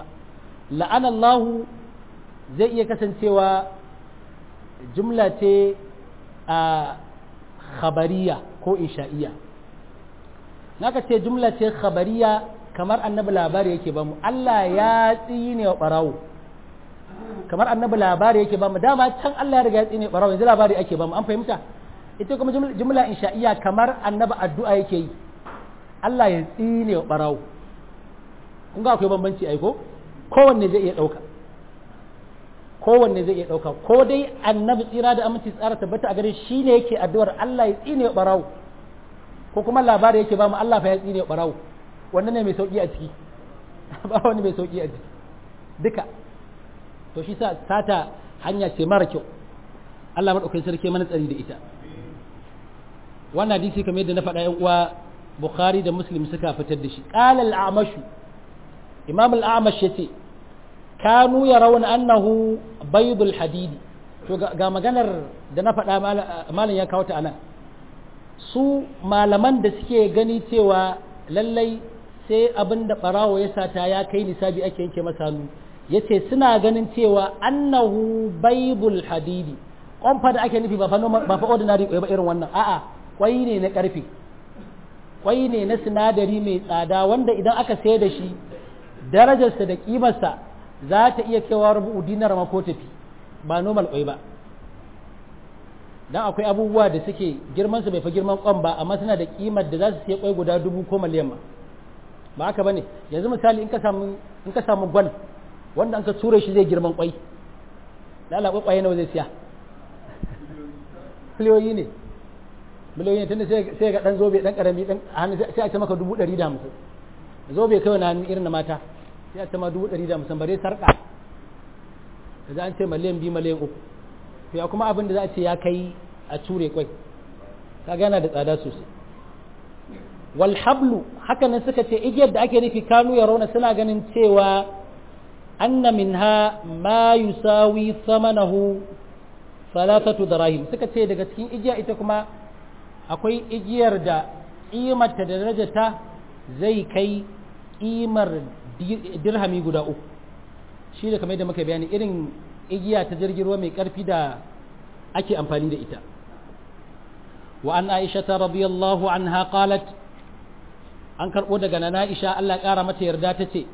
la'anallahu zai iya kasancewa jumla ce khabariya ko insha'iyya. Naka ce jumla ce khabariya kamar annabi labari yake bamu Allah ya tsine wa barawo, kamar annabi labari yake bamu dama can Allah ya riga ya tsine barawo, yanzu labari ake bamu, an fahimta. Ita kuma jumla insha'iyya kamar annabi addu'a yake yi Allah ya tsine wa barawo. kun ga akwai bambanci ai ko kowanne zai iya ɗauka, kowanne zai iya ɗauka, ko dai annabi tsira da aminci tsara tabbata a gare shi ne yake addu'ar Allah ya tsine barawo, ko kuma labari yake ba mu Allah fa ya tsine barawo. Wannan ne mai sauki a ciki ba wani mai sauki a ciki duka. To shi sa sata hanya ce mara kyau, Allah madaukakin sarki mana tsari da ita. Wannan hadisi kamar yadda na faɗa yan uwa Bukhari da Muslim suka fitar da shi. Qala al-A'mash, Imam al-A'mash yace kanu yarawna annahu baydul hadidi. To ga maganar da na faɗa malam ya kawo ta anan. Su malaman da suke gani cewa lallai sai abin da ɓarawo ya sata ya kai nisabi ake yanke masa hannu, yace suna ganin cewa annahu baydul hadidi, ƙwamfa da ake nufi ba fa ordinary ƙwai ba irin wannan, a'a ƙwai ne na ƙarfe, ƙwai ne na sinadari mai tsada wanda idan aka sayar da shi darajarsa da ƙimarsa za ta iya kaiwa rubu'u dinar ma ko tafi, ba normal ƙwai ba. Dan akwai abubuwa da suke girman su bai fa girman ƙwan ba, amma suna da ƙimar da za su siya ƙwai guda 1000 ko miliyan ba haka bane. Yanzu misali in ka samu gwal wanda an ka ture shi zai girman ƙwai, da Allah ƙwai nawa zai siya? Miliyoyi ne tunda sai ga dan zobe dan karami dan hannu sai a ce maka 150. Zobe kai na irin na mata sai a ce ma 150, bare sarka da an ce miliyan 2 miliyan 3. to ya kuma abin da za a ce ya kai a ture kwai, kaga yana da tsada sosai. Wal hablu haka nan suka ce igiyar da ake nufi kanu ya rauna, suna ganin cewa anna minha ma yusawi thamanahu salatatu darahim. Suka ce daga cikin igiya ita kuma akwai igiyar da kimarta da darajarta zai kai kimar dirhami guda 3. Shi da kamar yadda muka bayani irin igiya ta jirgin ruwa mai ƙarfi da ake amfani da ita. Wa an Aisha ta radiyallahu anha qalat, an karɓo daga nana Aisha Allah ƙara mata yarda ta ce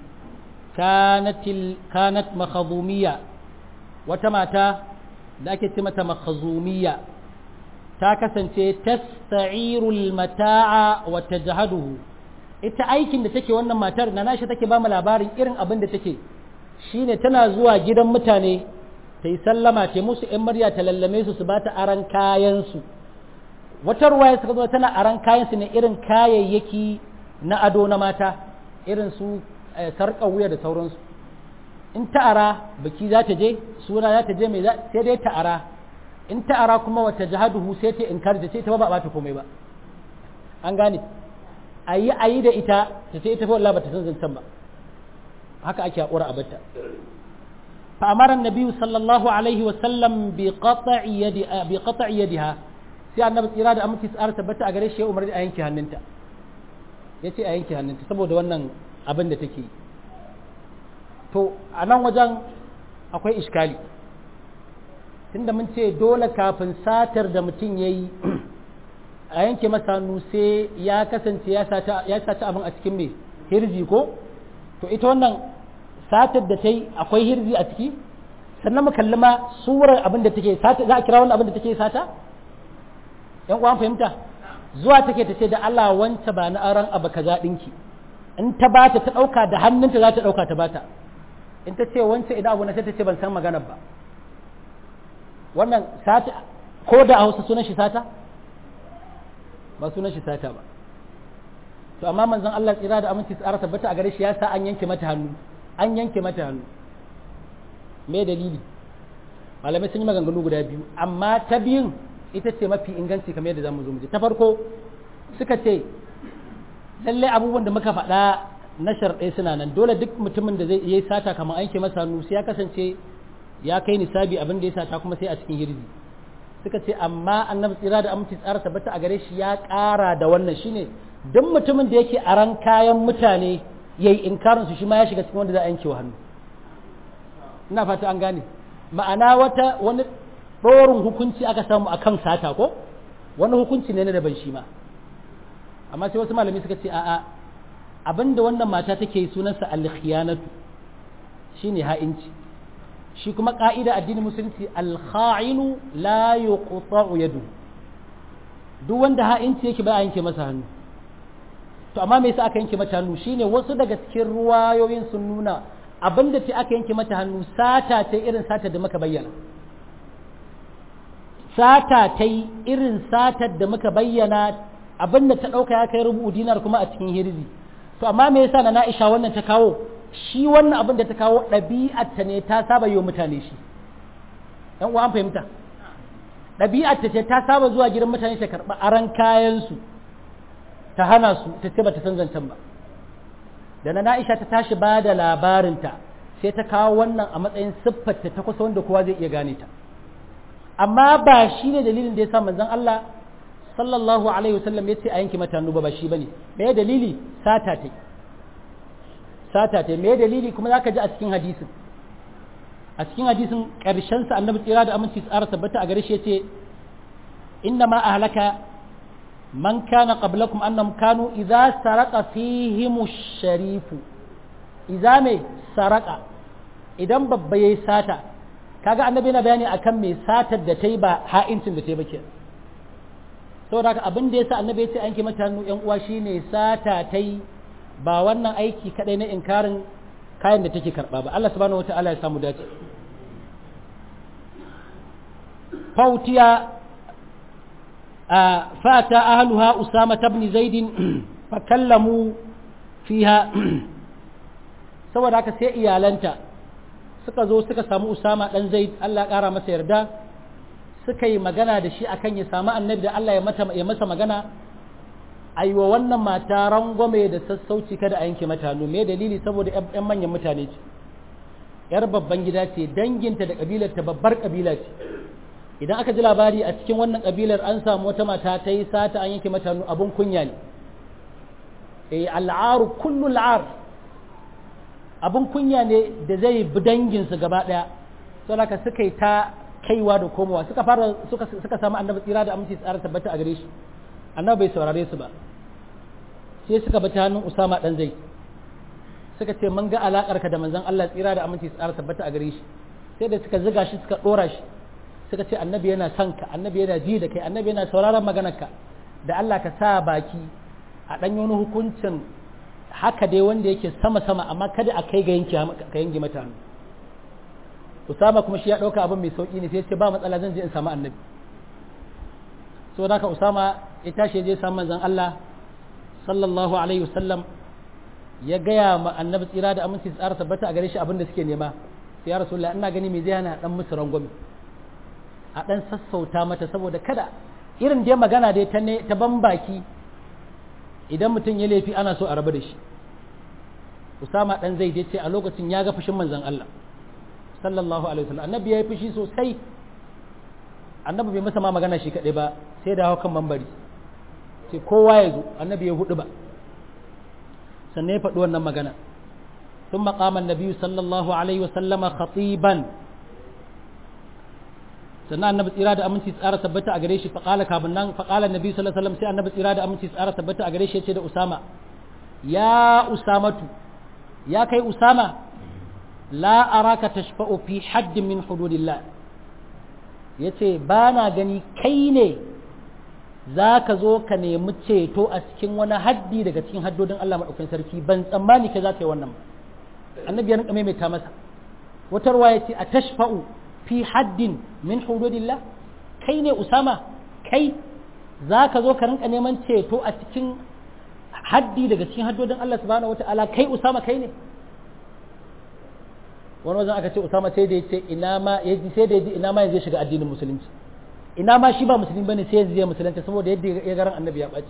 kanat makhazumiyya, wata mata da ake ce mata makhazumiyya ta kasance tasta'irul mata'a wa tajhaduhu. Ita aikin da take wannan matar nana Aisha take ba mu labarin irin abin da take shine tana zuwa gidan mutane ta yi sallama, ta musu ‘yan murya, ta lallame su ba ta aran kayansu. Wata ruwaya suka zo tana aran kayansu ne irin kayayyaki na ado na mata, irin su sarƙar wuya da sauransu. In ta ara biki za ta je, suna za ta je mai sai dai ta ara. In ta ara kuma wata jihaduhu sai ta inkar da ce ta ba ta komai ba. An gane? Ayi da ita ta ce ita fa wallahi ba ta san zancen ba. haka ake haƙura a batta. fa amara annabi sallallahu alaihi wa sallam bi qat'i yadiha, sai annabi tsira da aminci tsara tabbata a gare shi ya umarni a yanke hannunta, yace a yanke hannunta saboda wannan abin da take. To a nan wajen akwai iskali, tunda mun ce dole kafin satar da mutum yayi a yanke masa hannu sai ya kasance ya sata abin a cikin mai hirji ko? To ita wannan satar da ta yi akwai hirzi a ciki, sannan mu kalli ma surar abin da take sata, za a kira wannan abin da take sata? Yan uwan fahimta? Zuwa take ta ce da Allah wance ba na aran abu kaza dinki, in ta bata ta dauka da hannunta za ta dauka ta bata, in ta ce wance idan abu na sai ta ce ban san maganar ba. Wannan sata ko da a Hausa sunan shi sata? Ba sunan shi sata ba. To amma manzon Allah tsira da aminci tsara tabbata a gare shi ya sa an yanke mata hannu, an yanke mata hannu. Me dalili? Malamai sun yi maganganu guda biyu, amma ta biyun ita ce mafi inganci kamar yadda zamu zo mu ji. Ta farko suka ce lalle abubuwan da muka faɗa na sharɗai suna nan, dole duk mutumin da zai yi sata kamar an yanke masa hannu sai ya kasance ya kai nisabi abin da ya sata kuma sai a cikin hirzi. Suka ce amma annabi tsira da aminci tsara tabbata a gare shi ya ƙara da wannan, shine duk mutumin da yake aran kayan mutane yayi inkarin su shi ma ya shiga cikin wanda za a yanke wa hannu. Ina fata an gane. Ma'ana ɗorin hukunci aka samu akan sata ko wani hukunci ne na daban shi ma amma sai wasu malami suka ce a'a abinda wannan mata take sunansa al-khiyanatu shine ha'inci shi kuma ka'ida addinin musulunci al-kha'inu la yuqta'u yadu duk wanda ha'inci yake ba a yanke masa hannu to amma me yasa aka yanke mata hannu shine wasu daga cikin ruwayoyin sun nuna abinda ce aka yanke mata hannu sata ta irin sata da muka bayyana sata ta irin satar da muka bayyana abinda ta dauka ya kai rubu dinar kuma a cikin hirzi to amma me yasa na Aisha wannan ta kawo shi wannan abin da ta kawo ɗabi'arta ne ta saba yi wa mutane shi ɗan uwa an fahimta ɗabi'arta ce ta saba zuwa gidan mutane ta karɓi aran kayansu ta hana su ta ce ba ta san zancen ba da na Aisha ta tashi ba da labarinta sai ta kawo wannan a matsayin siffarta ta kusa wanda kowa zai iya gane ta amma ba shi ne dalilin da ya sa manzon Allah sallallahu alaihi wasallam ya ce a yanke mata hannu ba shi bane me dalili sata ta me dalili kuma zaka ji a cikin hadisin karshen sa annabi tsira da aminci tsara tabbata a gare shi yace inna ma ahlaka man kana qablakum annahum kanu idza saraqa fihim ash-sharif idza me saraka idan babba yayi sata kaga annabi yana bayani akan me satar da tayi ba ha'incin da tayi ba kenan saboda haka abin da yasa annabi ya ce an ki mata hannu ƴan uwa shine sata tai ba wannan aiki kadai na inkarin kayan da take karba ba Allah subhanahu wataala ya samu dace fautiya fata ahluha usama ibn zaid fakallamu fiha saboda haka sai iyalanta suka zo suka samu usama dan zaid Allah ya kara masa yarda suka yi magana da shi akan ya samu annabi da Allah ya masa magana aiwa wannan mata rangwame da sassauci kada a yanke mata hannu me dalili saboda ƴan manyan mutane ce yar babban gida ce danginta da kabilar ta babbar kabila ce idan aka ji labari a cikin wannan kabilar an samu wata mata ta yi sata an yanke mata hannu abun kunya ne al'aru kullu al'ar abun kunya ne da zai bi danginsu gaba daya saboda suka yi ta kaiwa da komowa suka samu annabi tsira da aminci tsara tabbata a gare shi annabi bai saurare su ba sai suka bi ta hannun Usama dan Zaid suka ce mun ga alakar ka da manzon Allah tsira da aminci tsara tabbata a gare shi sai da suka ziga shi suka dora shi suka ce annabi yana son ka annabi yana ji da kai annabi yana sauraron maganar ka da Allah ka sa baki a dan wani hukuncin haka dai wanda yake sama sama amma kada a kai ga yanke mata hannu Usama kuma shi ya ɗauka abin mai sauƙi ne sai ce ba matsala zan je in samu annabi so da Usama ya tashi je samu manzon Allah sallallahu alaihi wasallam ya gaya ma annabi tsira da aminci tsara tabbata a gare shi abin da suke nema sai ya rasulullahi ina gani me zai hana dan musu rangwame a dan sassauta mata saboda kada irin dai magana dai ta ban baki idan mutum ya laifi ana so a rabu da shi Usama dan zai ce a lokacin ya ga fushin manzon Allah sallallahu alaihi wasallam annabi yayi fushi sosai annabi bai masa ma magana shi kadai ba sai da hawa kan mambari sai kowa ya zo annabi ya hudu ba sannan ya faɗi wannan magana ثم قام النبي صلى الله عليه وسلم خطيبا sannan annabi tsira da aminci tsara tabbata a gare shi faqala kabun nan faqala annabi sallallahu alaihi wasallam sai annabi tsira da aminci tsara tabbata a gare shi yace da Usama ya Usamatu ya kai Usama la araka tashfa'u fi hadd min hududillah yace ba na gani kai ne zaka zo ka nemi ceto a cikin wani haddi daga cikin haddodin Allah madaukakin sarki ban tsammani kai zaka yi wannan annabi ya rinka maimaita masa wata ruwaya ce a tashfa'u fi haddin min hududillah kai ne Usama kai zaka zo ka rinka neman ceto a cikin haddi daga cikin haddodin Allah subhanahu wataala kai Usama kai ne wani wajen aka ce Usama sai da ya ce ina ma yanzu ya shiga addinin musulunci ina ma shi ba musulmi bane sai yanzu ya musulunta saboda yadda ya garan annabi ya ɓaci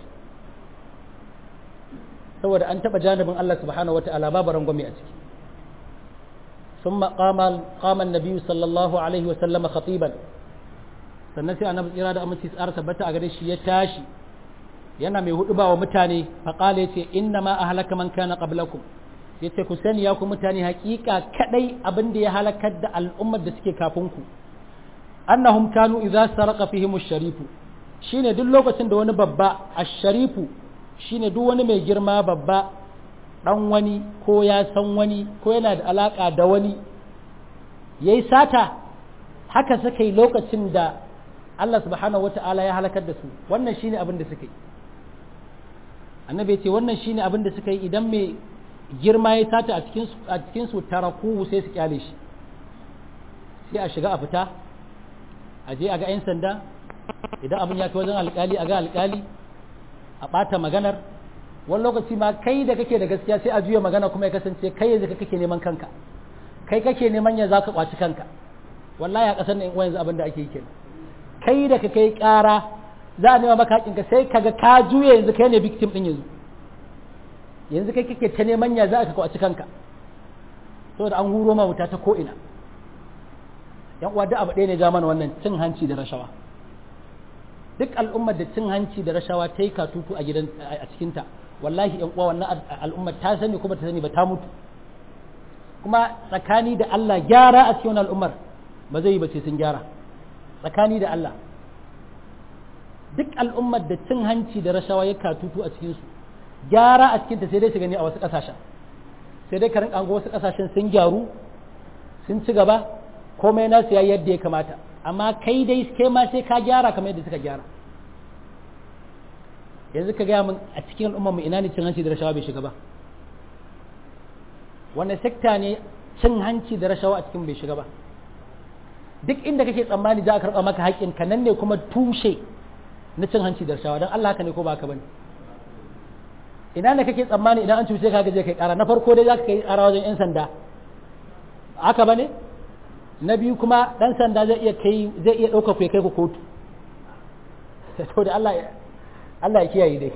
saboda an taɓa janibin Allah subhanahu wataala babu rangwame a ciki ثم قام النبي صلى الله عليه وسلم خطيبا sannan sai annabi tsira da aminci tsara tabbata a gare shi ya tashi yana mai huduba wa mutane faqala yace inna ma ahlaka man kana qablakum yace ku sani ya ku mutane hakika kadai abin da ya halakar da al'ummar da suke kafin ku annahum kanu idza saraqa fihim ash-sharifu shine duk lokacin da wani babba ash-sharifu shine duk wani mai girma babba dan wani ko ya san wani ko yana da alaka da wani yayi sata haka suka yi lokacin da Allah subhanahu wata'ala ya halakar da su wannan shine abin da suka yi annabi ya ce wannan shine abin da suka yi idan mai girma ya sata a cikin su tarakuhu sai su kyale shi sai a shiga a fita a je a ga 'yan sanda idan abin ya kai wajen alkali a ga alkali a ɓata maganar wani lokaci ma kai da kake da gaskiya sai a juya magana kuma ya kasance kai yanzu kake neman kanka kai kake neman ya za ka kwaci kanka wallahi a ƙasar nan yanzu abin da ake yi kenan kai da ka kai ƙara za a nema maka haƙinka sai kaga ka juya yanzu kai ne victim ɗin yanzu kai kake ta neman ya za ka kwaci kanka saboda an huro ma wuta ta ko'ina yan uwa duk abu ɗaya ne ja mana wannan cin hanci da rashawa duk al'ummar da cin hanci da rashawa ta yi katutu a cikinta wallahi yan uwa wannan al'ummar ta sani kuma ta sani ba ta mutu kuma tsakani da Allah gyara a cikin al'ummar ba zai yi ba sai sun gyara tsakani da Allah duk al'ummar da cin hanci da rashawa ya katutu a cikinsu gyara a cikinta sai dai su gani a wasu ƙasashen sai dai karin an ga wasu ƙasashen sun gyaru sun ci gaba komai nasu yayi yadda ya kamata amma kai dai kai ma sai ka gyara kamar yadda suka gyara yanzu ka gaya min a cikin al'ummar mu ina ne cin hanci da rashawa bai shiga ba wanne sekta ne cin hanci da rashawa a cikin bai shiga ba duk inda kake tsammani za a karɓa maka haƙƙin ka nan ne kuma tushe na cin hanci da rashawa don Allah haka ne ko ba haka bane ina ne kake tsammani idan an cuce ka je kai ƙara na farko dai za ka kai ƙara wajen 'yan sanda haka bane na biyu kuma ɗan sanda zai iya ɗauka ku ya kai ku kotu to da Allah ya kiyaye dai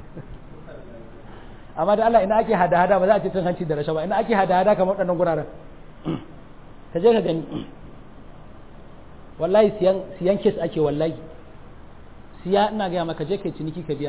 amma da Allah ina ake hada-hada ba za a ce cin hanci da rashawa ina ake hada-hada kamar waɗannan guraren ka je ka gani wallahi siyan kes ake wallahi siya ina gaya maka je kai ciniki ka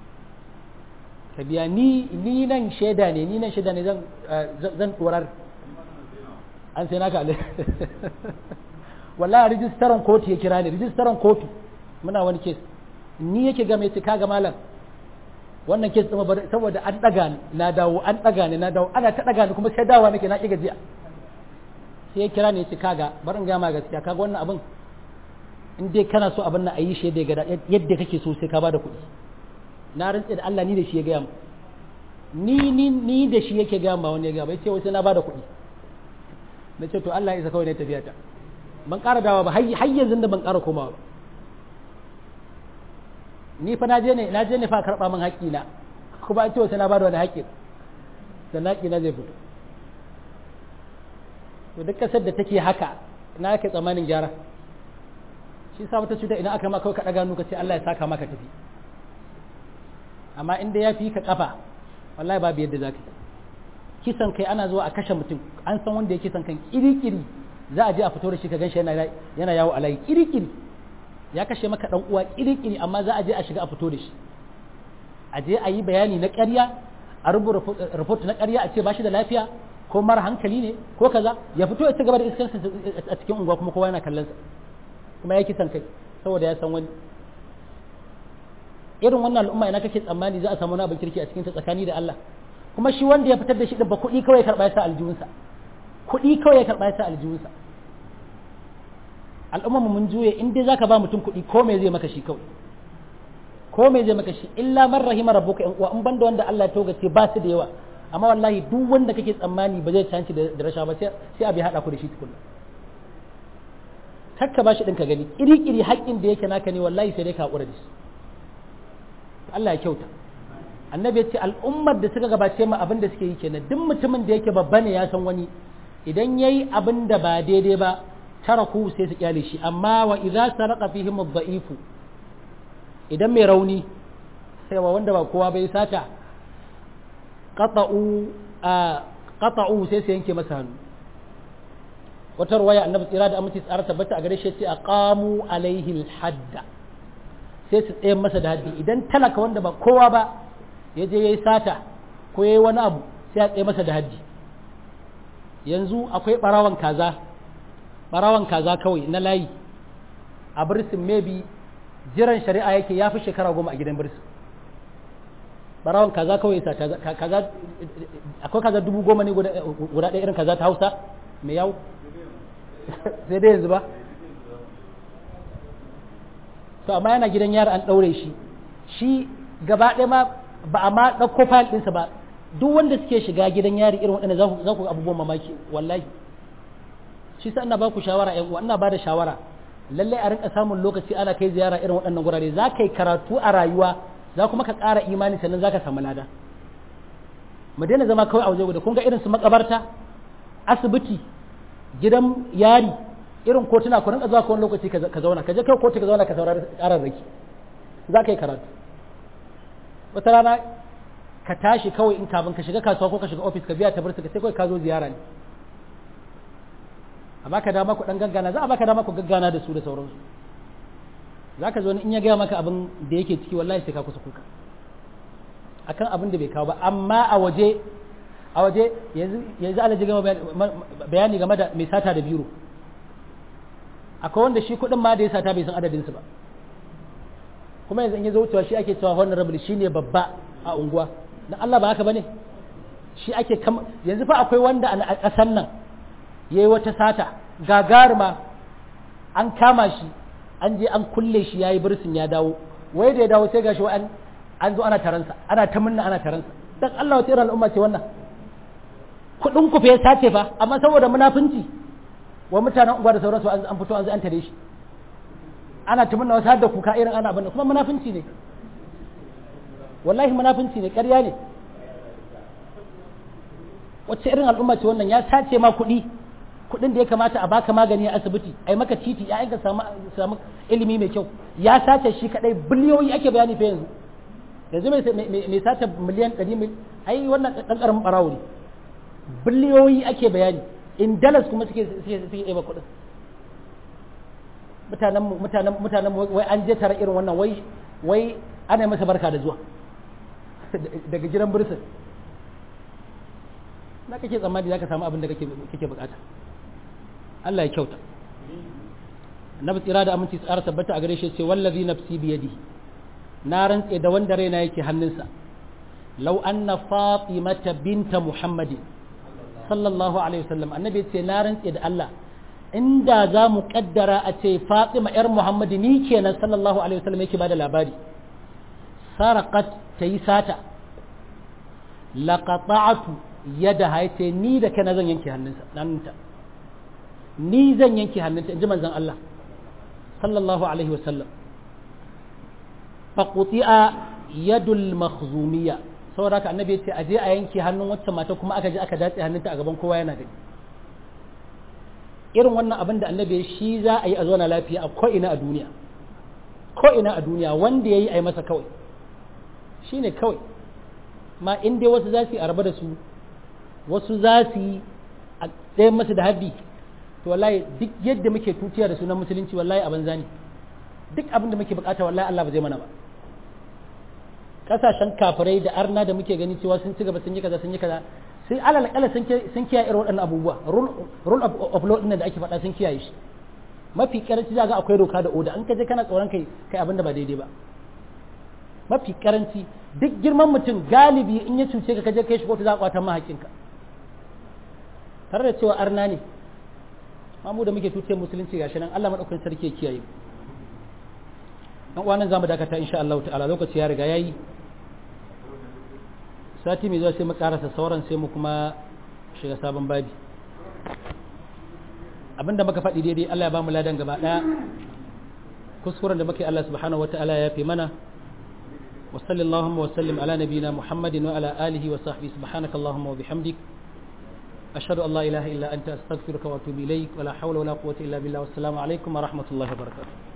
biya ni nan shaida ne zan tsorar an sai naka alai wallahi rijistaran kotu ya kira ni rijistaran kotu muna wani kes ni yake ga mai ce kaga malam wannan kes din saboda an daga ni na dawo ana ta daga ni kuma sai dawa nake na ki gajiya sai ya kira ni ya ce kaga bar in ga ma gaskiya kaga wannan abin in dai kana so abin nan a yi shi yadda kake so sai ka bada kuɗi na rantse da Allah ni da shi ya gaya mu ni da shi yake gaya ma wani ya gaya ba ya ce wai sai na bada kuɗi na ce to Allah ya isa kawai ne tafiya ta ban ƙara dawa ba har yanzu da ban ƙara komawa ba ni fa na je ne fa karɓa min haƙƙi na kuma an ce sai na bada wani haƙƙi sannan haƙƙi na zai fito to duk ƙasar da take haka na yake tsammanin gyara shi sa wata cuta idan aka ma kawai ka ɗaga nuka ce Allah ya saka maka tafi amma inda ya fi ka ƙafa wallahi babu yadda za ka yi kisan kai ana zuwa a kashe mutum an san wanda ya kisan kan kirikiri za a je a fito da shi ka ganshi yana yawo a layi kirikiri ya kashe maka dan uwa kirikiri amma za a je a shiga a fito da shi a je a yi bayani na ƙarya a rubuta report na ƙarya a ce ba shi da lafiya ko mara hankali ne ko kaza ya fito ya ci gaba da iskarsa a cikin unguwa kuma kowa yana kallon sa kuma ya kisan kai saboda ya san wani irin wannan al'umma ina kake tsammani za a samu wani abin kirki a cikin ta tsakani da Allah kuma shi wanda ya fitar da shi din ba kuɗi kawai ya karɓa ya sa aljihunsa kuɗi kawai ya karɓa ya sa aljihunsa al'ummar mun juye in dai zaka ba mutum kuɗi ko me zai maka shi kawai ko me zai maka shi illa man rahima rabbuka in uwa in banda wanda Allah ya togace ba su da yawa amma wallahi duk wanda kake tsammani ba zai canci da rasha ba sai abi hada ku da shi tukunna kakka ba shi din ka gani kiri haƙƙin da yake naka ne wallahi sai dai ka hakura da shi Allah ya kyauta annabi ya ce al'ummar da suka gabace mu abin da suke yi kenan duk mutumin da yake babba ne ya san wani idan yayi abin da ba daidai ba taraku sai su kyale shi amma wa idza saraqa fihim ad-da'ifu idan mai rauni sai wanda ba kowa bai sata qata'u sai su yanke masa hannu wata ruwaya annabi tsira da aminci tsara tabbata a gare shi sai aqamu alaihi al-hadda sai su tsaye masa da haddi idan talaka wanda ba kowa ba ya je yayi sata ko yayi wani abu sai a tsaye masa da haddi yanzu akwai barawan kaza kawai na layi a birsin maybe jiran shari'a yake ya fi shekara 10 a gidan birsin barawon kaza kawai ya sata kaza akwai kaza 10,000 ne guda ɗaya irin kaza ta hausa mai yawo sai dai yanzu ba to amma yana gidan yara an ɗaure shi gaba ɗaya ma ba a ma ɗauko fayil ɗinsa ba duk wanda suke shiga gidan yari irin waɗanda za ku abubuwan mamaki wallahi shi sa ina ba ku shawara ƴan uwa ina ba da shawara lallai a rinka samun lokaci ana kai ziyara irin waɗannan gurare za ka yi karatu a rayuwa za kuma ka ƙara imani sannan za ka samu lada mu daina zama kawai a waje guda kun ga irin su makabarta asibiti gidan yari irin kotuna ku rinka zuwa kowane lokaci ka zauna ka je kai kotu ka zauna ka saurari ƙararraki za ka yi karatu wata rana ka tashi kawai in kafin ka shiga kasuwa ko ka shiga ofis ka biya ta burta ka sai kawai ka zo ziyara ne a baka dama ku dan gaggana za a baka dama ku gaggana da su da sauransu za ka zo in ya gaya maka abin da yake ciki wallahi sai ka kusa kuka akan abin da bai kawo ba amma a waje yanzu ala gama bayani game da mai sata da biro akwai wanda shi kuɗin ma da ya sata bai san adadinsu ba kuma yanzu in ya zo wucewa shi ake cewa honorable shine babba a unguwa dan Allah ba haka bane shi ake yanzu fa akwai wanda a ƙasar nan yayi wata sata gagaruma an kama shi an je an kulle shi yayi bursin ya dawo wai da ya dawo sai gashi an zo ana taransa ana ta munna ana taransa dan Allah wata irin al'umma ce wannan kudin ku fa ya sace fa amma saboda munafunci wa mutanen unguwa da sauransu an fito an zo an tare shi ana ta munna wasu har da kuka irin ana abin kuma munafunci ne wallahi munafunci ne ƙarya ne wacce irin al'umma ce wannan ya sace ma kuɗin da ya kamata a baka magani a asibiti ai maka titi ya aika samu ilimi mai kyau ya sace shi kadai biliyoyi ake bayani fa yanzu mai sace miliyan 100 ai wannan dan karamin barawo ne biliyoyi ake bayani in dollars kuma suke ɗeba kuɗin mutanen wai an je tare irin wannan wai ana masa barka da zuwa daga gidan bursin na kake tsammani za ka samu abin da kake bukata Allah ya kyauta annabi tsira da aminci tsara tabbata a gare shi ce wallazi nafsi biyadi na rantse da wanda raina yake hannunsa law anna fatimata binta muhammadin sallallahu alaihi wasallam annabi ce na rantse da Allah inda za mu kaddara a ce fatima yar muhammadi ni kenan sallallahu alaihi wasallam yake bada labari saraqat tayi sata laqata'tu yadaha yace ni da kana zan yanke hannunta ni zan yanke hannunta inji manzon Allah sallallahu alaihi wasallam faquti'a yadul makhzumiyya saboda haka annabi yace aje a yanke hannun wacce mata kuma aka je aka datse hannunta a gaban kowa yana gani irin wannan abin da annabi shi za a yi a zauna lafiya a ko'ina a duniya wanda ya yi a yi masa kawai shi ne kawai ma in dai wasu za su yi a raba da su wasu za su yi a ɗayan masu da haddi to wallahi duk yadda muke tutiya da sunan musulunci wallahi a banza ne duk abin da muke bukata wallahi Allah ba zai mana ba kasashen kafirai da arna da muke gani cewa sun ci gaba sun yi kaza sai alal kala sun kiyaye irin waɗannan abubuwa rule of law ɗin da ake faɗa sun kiyaye shi mafi karanci za ga akwai doka da oda an kaje kana tsoron kai abin da ba daidai ba mafi karanci duk girman mutum galibi in ya cuce ka kaje kai shi kotu za a kwatan ma haƙinka tare da cewa arna ne mu da muke tuce musulunci gashi nan Allah madaukakin sarki ya kiyaye dan uwanan zamu dakata insha Allah ta'ala lokaci ya riga yayi sati mai zuwa sai mu karasa sauran sai mu kuma shiga sabon babi abinda muka faɗi daidai Allah ya ba mu ladan gaba ɗaya kuskuren da muke Allah subhanahu wataala ya fi mana wa sallallahu wa sallim ala nabiyina Muhammadin wa ala alihi wa sahbihi subhanaka allahumma wa bihamdik ashhadu an la ilaha illa anta astaghfiruka wa atubu ilaik wa la hawla wa la quwwata illa billah wassalamu alaikum wa rahmatullahi wa barakatuh